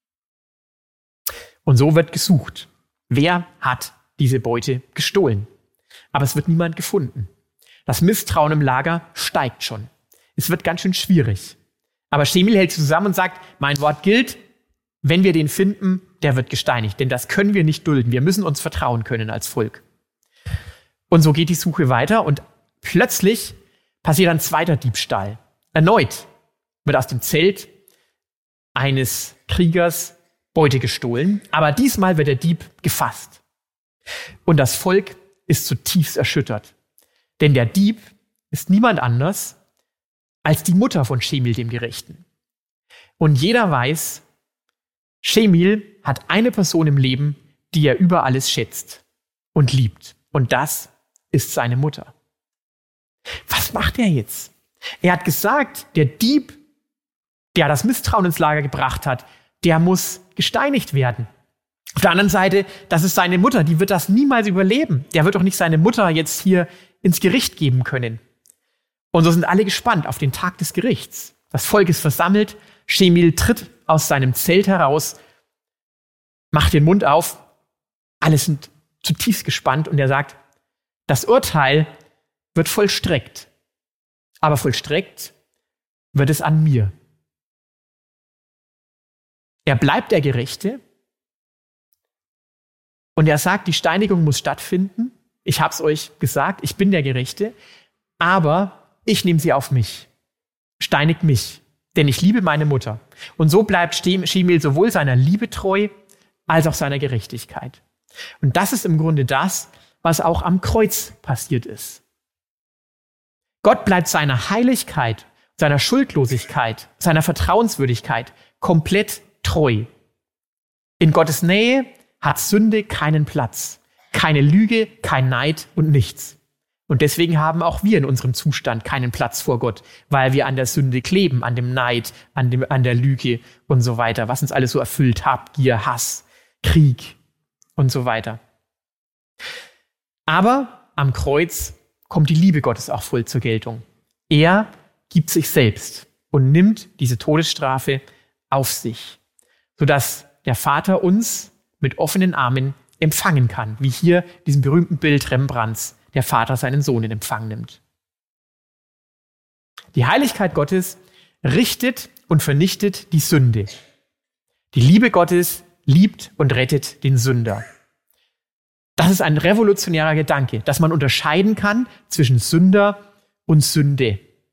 Und so wird gesucht. Wer hat diese Beute gestohlen? Aber es wird niemand gefunden. Das Misstrauen im Lager steigt schon. Es wird ganz schön schwierig. Aber Schemil hält zusammen und sagt, mein Wort gilt, wenn wir den finden, der wird gesteinigt. Denn das können wir nicht dulden. Wir müssen uns vertrauen können als Volk. Und so geht die Suche weiter und plötzlich passiert ein zweiter Diebstahl. Erneut wird aus dem Zelt eines Kriegers Beute gestohlen, aber diesmal wird der Dieb gefasst. Und das Volk ist zutiefst erschüttert. Denn der Dieb ist niemand anders als die Mutter von Schemil dem Gerechten. Und jeder weiß, Schemil hat eine Person im Leben, die er über alles schätzt und liebt. Und das ist seine Mutter. Was macht er jetzt? Er hat gesagt, der Dieb, der das Misstrauen ins Lager gebracht hat, der muss gesteinigt werden. Auf der anderen Seite, das ist seine Mutter, die wird das niemals überleben. Der wird doch nicht seine Mutter jetzt hier ins Gericht geben können. Und so sind alle gespannt auf den Tag des Gerichts. Das Volk ist versammelt, Schemil tritt aus seinem Zelt heraus, macht den Mund auf, alle sind zutiefst gespannt und er sagt, das Urteil wird vollstreckt, aber vollstreckt wird es an mir. Er bleibt der Gerechte und er sagt, die Steinigung muss stattfinden. Ich habe es euch gesagt, ich bin der Gerechte, aber ich nehme sie auf mich. Steinigt mich, denn ich liebe meine Mutter. Und so bleibt Schemil sowohl seiner Liebe treu, als auch seiner Gerechtigkeit. Und das ist im Grunde das, was auch am Kreuz passiert ist. Gott bleibt seiner Heiligkeit, seiner Schuldlosigkeit, seiner Vertrauenswürdigkeit komplett treu. In Gottes Nähe hat Sünde keinen Platz, keine Lüge, kein Neid und nichts. Und deswegen haben auch wir in unserem Zustand keinen Platz vor Gott, weil wir an der Sünde kleben, an dem Neid, an der Lüge und so weiter, was uns alles so erfüllt, Habgier, Hass, Krieg und so weiter. Aber am Kreuz kommt die Liebe Gottes auch voll zur Geltung. Er gibt sich selbst und nimmt diese Todesstrafe auf sich, sodass der Vater uns mit offenen Armen empfangen kann, wie hier diesem berühmten Bild Rembrandts, der Vater seinen Sohn in Empfang nimmt. Die Heiligkeit Gottes richtet und vernichtet die Sünde. Die Liebe Gottes liebt und rettet den Sünder. Das ist ein revolutionärer Gedanke, dass man unterscheiden kann zwischen Sünder und Sünde.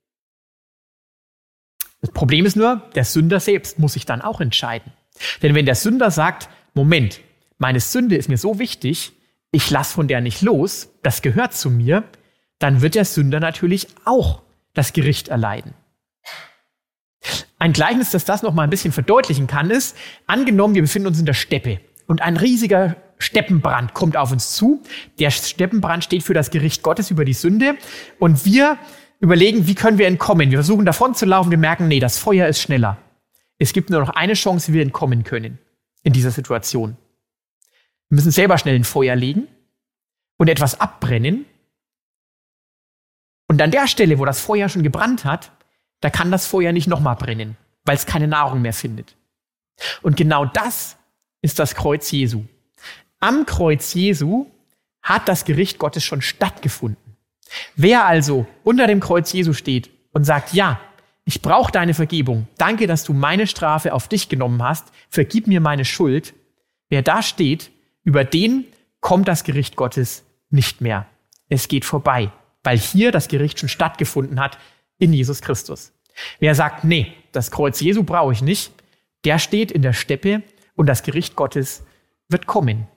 Das Problem ist nur, der Sünder selbst muss sich dann auch entscheiden. Denn wenn der Sünder sagt, Moment, meine Sünde ist mir so wichtig, ich lasse von der nicht los, das gehört zu mir, dann wird der Sünder natürlich auch das Gericht erleiden. Ein Gleichnis, das noch mal ein bisschen verdeutlichen kann, ist, angenommen, wir befinden uns in der Steppe und ein riesiger Steppenbrand kommt auf uns zu. Der Steppenbrand steht für das Gericht Gottes über die Sünde und wir überlegen, wie können wir entkommen. Wir versuchen davon zu laufen, wir merken, nee, das Feuer ist schneller. Es gibt nur noch eine Chance, wie wir entkommen können in dieser Situation. Wir müssen selber schnell ein Feuer legen und etwas abbrennen. Und an der Stelle, wo das Feuer schon gebrannt hat, da kann das Feuer nicht nochmal brennen, weil es keine Nahrung mehr findet. Und genau das ist das Kreuz Jesu. Am Kreuz Jesu hat das Gericht Gottes schon stattgefunden. Wer also unter dem Kreuz Jesu steht und sagt, ja, ich brauche deine Vergebung, danke, dass du meine Strafe auf dich genommen hast, vergib mir meine Schuld, wer da steht, über den kommt das Gericht Gottes nicht mehr. Es geht vorbei, weil hier das Gericht schon stattgefunden hat in Jesus Christus. Wer sagt, nee, das Kreuz Jesu brauche ich nicht, der steht in der Steppe und das Gericht Gottes wird kommen.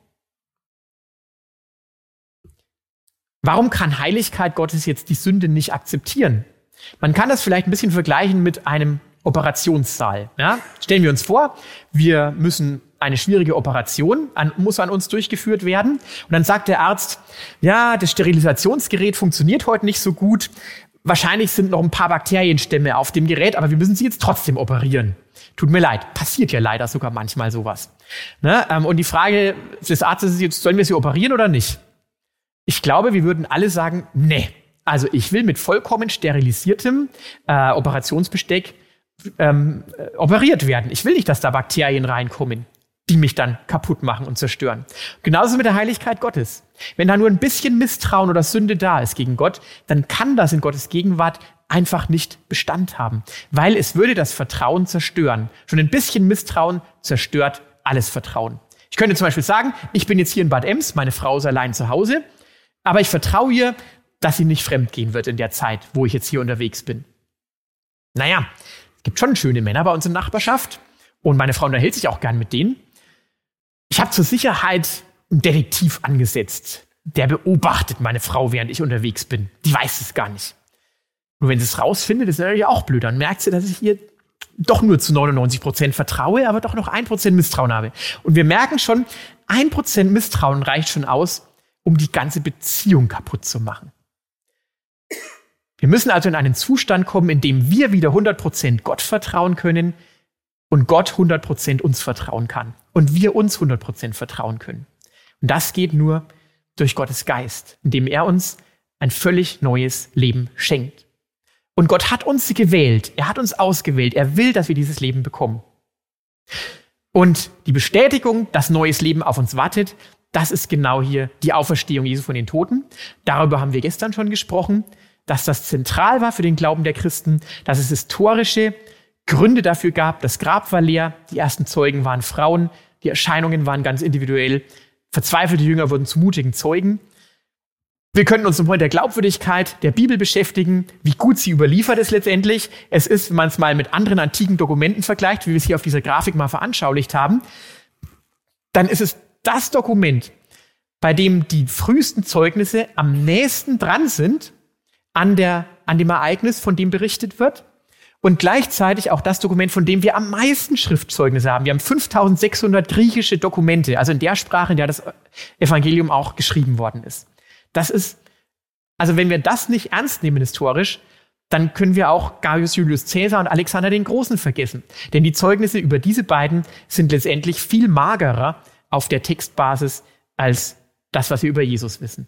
Warum kann Heiligkeit Gottes jetzt die Sünde nicht akzeptieren? Man kann das vielleicht ein bisschen vergleichen mit einem Operationssaal. Ja? Stellen wir uns vor, wir müssen eine schwierige Operation, muss an uns durchgeführt werden. Und dann sagt der Arzt, ja, das Sterilisationsgerät funktioniert heute nicht so gut. Wahrscheinlich sind noch ein paar Bakterienstämme auf dem Gerät, aber wir müssen sie jetzt trotzdem operieren. Tut mir leid, passiert ja leider sogar manchmal sowas. Ne? Und die Frage des Arztes ist jetzt, sollen wir sie operieren oder nicht? Ich glaube, wir würden alle sagen, nee. Also ich will mit vollkommen sterilisiertem Operationsbesteck operiert werden. Ich will nicht, dass da Bakterien reinkommen, die mich dann kaputt machen und zerstören. Genauso mit der Heiligkeit Gottes. Wenn da nur ein bisschen Misstrauen oder Sünde da ist gegen Gott, dann kann das in Gottes Gegenwart einfach nicht Bestand haben, weil es würde das Vertrauen zerstören. Schon ein bisschen Misstrauen zerstört alles Vertrauen. Ich könnte zum Beispiel sagen, ich bin jetzt hier in Bad Ems, meine Frau ist allein zu Hause, aber ich vertraue ihr, dass sie nicht fremd gehen wird in der Zeit, wo ich jetzt hier unterwegs bin. Naja, es gibt schon schöne Männer bei uns in der Nachbarschaft und meine Frau unterhält sich auch gern mit denen. Ich habe zur Sicherheit einen Detektiv angesetzt. Der beobachtet meine Frau, während ich unterwegs bin. Die weiß es gar nicht. Nur wenn sie es rausfindet, ist natürlich auch blöd. Dann merkt sie, dass ich ihr doch nur zu 99% vertraue, aber doch noch 1% Misstrauen habe. Und wir merken schon, 1% Misstrauen reicht schon aus, um die ganze Beziehung kaputt zu machen. Wir müssen also in einen Zustand kommen, in dem wir wieder 100% Gott vertrauen können und Gott 100% uns vertrauen kann. Und wir uns 100% vertrauen können. Und das geht nur durch Gottes Geist, indem er uns ein völlig neues Leben schenkt. Und Gott hat uns gewählt, er hat uns ausgewählt, er will, dass wir dieses Leben bekommen. Und die Bestätigung, dass neues Leben auf uns wartet, das ist genau hier die Auferstehung Jesu von den Toten. Darüber haben wir gestern schon gesprochen, dass das zentral war für den Glauben der Christen, dass es historische Gründe dafür gab. Das Grab war leer, die ersten Zeugen waren Frauen, die Erscheinungen waren ganz individuell. Verzweifelte Jünger wurden zu mutigen Zeugen. Wir können uns mit der Glaubwürdigkeit der Bibel beschäftigen, wie gut sie überliefert ist letztendlich. Es ist, wenn man es mal mit anderen antiken Dokumenten vergleicht, wie wir es hier auf dieser Grafik mal veranschaulicht haben, dann ist es das Dokument, bei dem die frühesten Zeugnisse am nächsten dran sind an dem Ereignis, von dem berichtet wird. Und gleichzeitig auch das Dokument, von dem wir am meisten Schriftzeugnisse haben. Wir haben 5600 griechische Dokumente, also in der Sprache, in der das Evangelium auch geschrieben worden ist. Das ist, also wenn wir das nicht ernst nehmen historisch, dann können wir auch Gaius Julius Caesar und Alexander den Großen vergessen. Denn die Zeugnisse über diese beiden sind letztendlich viel magerer auf der Textbasis als das, was wir über Jesus wissen.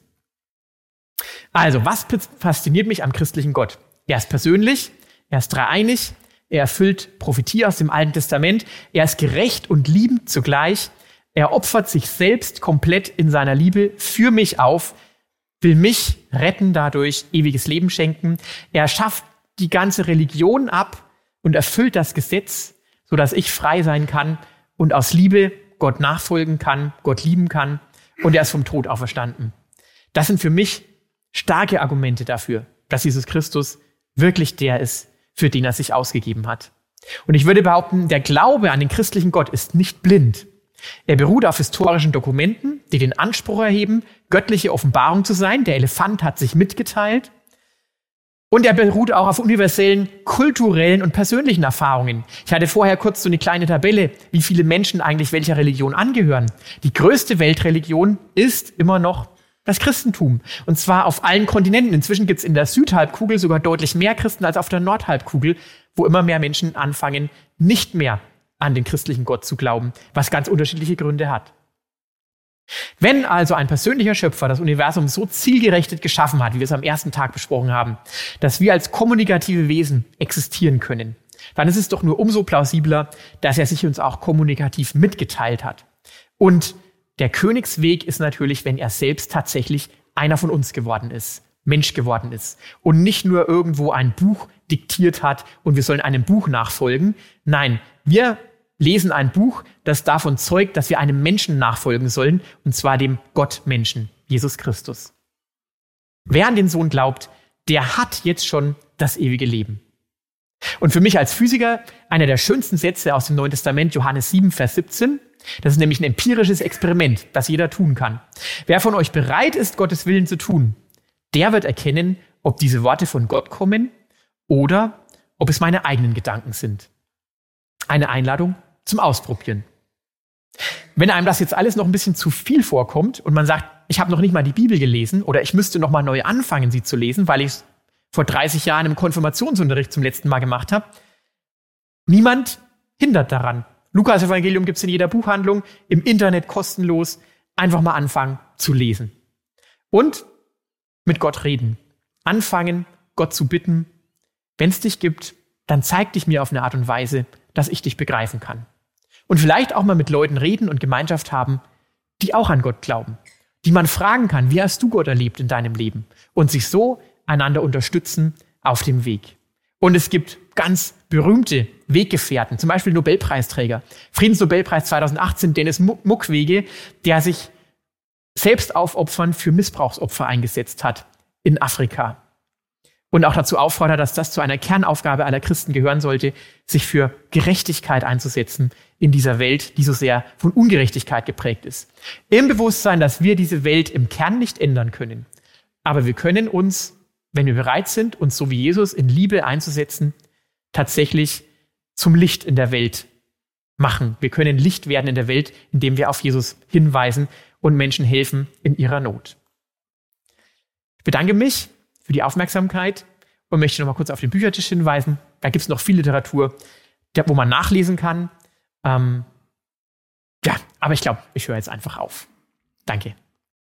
Also, was fasziniert mich am christlichen Gott? Er ist persönlich, er ist dreieinig, er erfüllt Prophetie aus dem Alten Testament, er ist gerecht und liebend zugleich, er opfert sich selbst komplett in seiner Liebe für mich auf, will mich retten, dadurch ewiges Leben schenken. Er schafft die ganze Religion ab und erfüllt das Gesetz, sodass ich frei sein kann und aus Liebe Gott nachfolgen kann, Gott lieben kann und er ist vom Tod auferstanden. Das sind für mich starke Argumente dafür, dass Jesus Christus wirklich der ist, für den er sich ausgegeben hat. Und ich würde behaupten, der Glaube an den christlichen Gott ist nicht blind. Er beruht auf historischen Dokumenten, die den Anspruch erheben, göttliche Offenbarung zu sein. Der Elefant hat sich mitgeteilt. Und er beruht auch auf universellen, kulturellen und persönlichen Erfahrungen. Ich hatte vorher kurz so eine kleine Tabelle, wie viele Menschen eigentlich welcher Religion angehören. Die größte Weltreligion ist immer noch das Christentum. Und zwar auf allen Kontinenten. Inzwischen gibt es in der Südhalbkugel sogar deutlich mehr Christen als auf der Nordhalbkugel, wo immer mehr Menschen anfangen, nicht mehr an den christlichen Gott zu glauben, was ganz unterschiedliche Gründe hat. Wenn also ein persönlicher Schöpfer das Universum so zielgerichtet geschaffen hat, wie wir es am ersten Tag besprochen haben, dass wir als kommunikative Wesen existieren können, dann ist es doch nur umso plausibler, dass er sich uns auch kommunikativ mitgeteilt hat. Und der Königsweg ist natürlich, wenn er selbst tatsächlich einer von uns geworden ist, Mensch geworden ist und nicht nur irgendwo ein Buch diktiert hat und wir sollen einem Buch nachfolgen. Nein, wir lesen ein Buch, das davon zeugt, dass wir einem Menschen nachfolgen sollen, und zwar dem Gottmenschen, Jesus Christus. Wer an den Sohn glaubt, der hat jetzt schon das ewige Leben. Und für mich als Physiker einer der schönsten Sätze aus dem Neuen Testament, Johannes 7, Vers 17. Das ist nämlich ein empirisches Experiment, das jeder tun kann. Wer von euch bereit ist, Gottes Willen zu tun, der wird erkennen, ob diese Worte von Gott kommen oder ob es meine eigenen Gedanken sind. Eine Einladung zum Ausprobieren. Wenn einem das jetzt alles noch ein bisschen zu viel vorkommt und man sagt, ich habe noch nicht mal die Bibel gelesen oder ich müsste noch mal neu anfangen, sie zu lesen, weil ich es vor 30 Jahren im Konfirmationsunterricht zum letzten Mal gemacht habe, niemand hindert daran. Lukas-Evangelium gibt es in jeder Buchhandlung, im Internet kostenlos. Einfach mal anfangen zu lesen. Und mit Gott reden. Anfangen, Gott zu bitten. Wenn es dich gibt, dann zeig dich mir auf eine Art und Weise, dass ich dich begreifen kann. Und vielleicht auch mal mit Leuten reden und Gemeinschaft haben, die auch an Gott glauben. Die man fragen kann, wie hast du Gott erlebt in deinem Leben? Und sich so einander unterstützen auf dem Weg. Und es gibt ganz berühmte Weggefährten, zum Beispiel Nobelpreisträger. Friedensnobelpreis 2018, Denis Mukwege, der sich selbst aufopfernd für Missbrauchsopfer eingesetzt hat in Afrika. Und auch dazu auffordert, dass das zu einer Kernaufgabe aller Christen gehören sollte, sich für Gerechtigkeit einzusetzen in dieser Welt, die so sehr von Ungerechtigkeit geprägt ist. Im Bewusstsein, dass wir diese Welt im Kern nicht ändern können. Aber wir können uns, wenn wir bereit sind, uns so wie Jesus in Liebe einzusetzen, tatsächlich zum Licht in der Welt machen. Wir können Licht werden in der Welt, indem wir auf Jesus hinweisen und Menschen helfen in ihrer Not. Ich bedanke mich für die Aufmerksamkeit und möchte noch mal kurz auf den Büchertisch hinweisen. Da gibt es noch viel Literatur, wo man nachlesen kann. Aber ich glaube, ich höre jetzt einfach auf. Danke.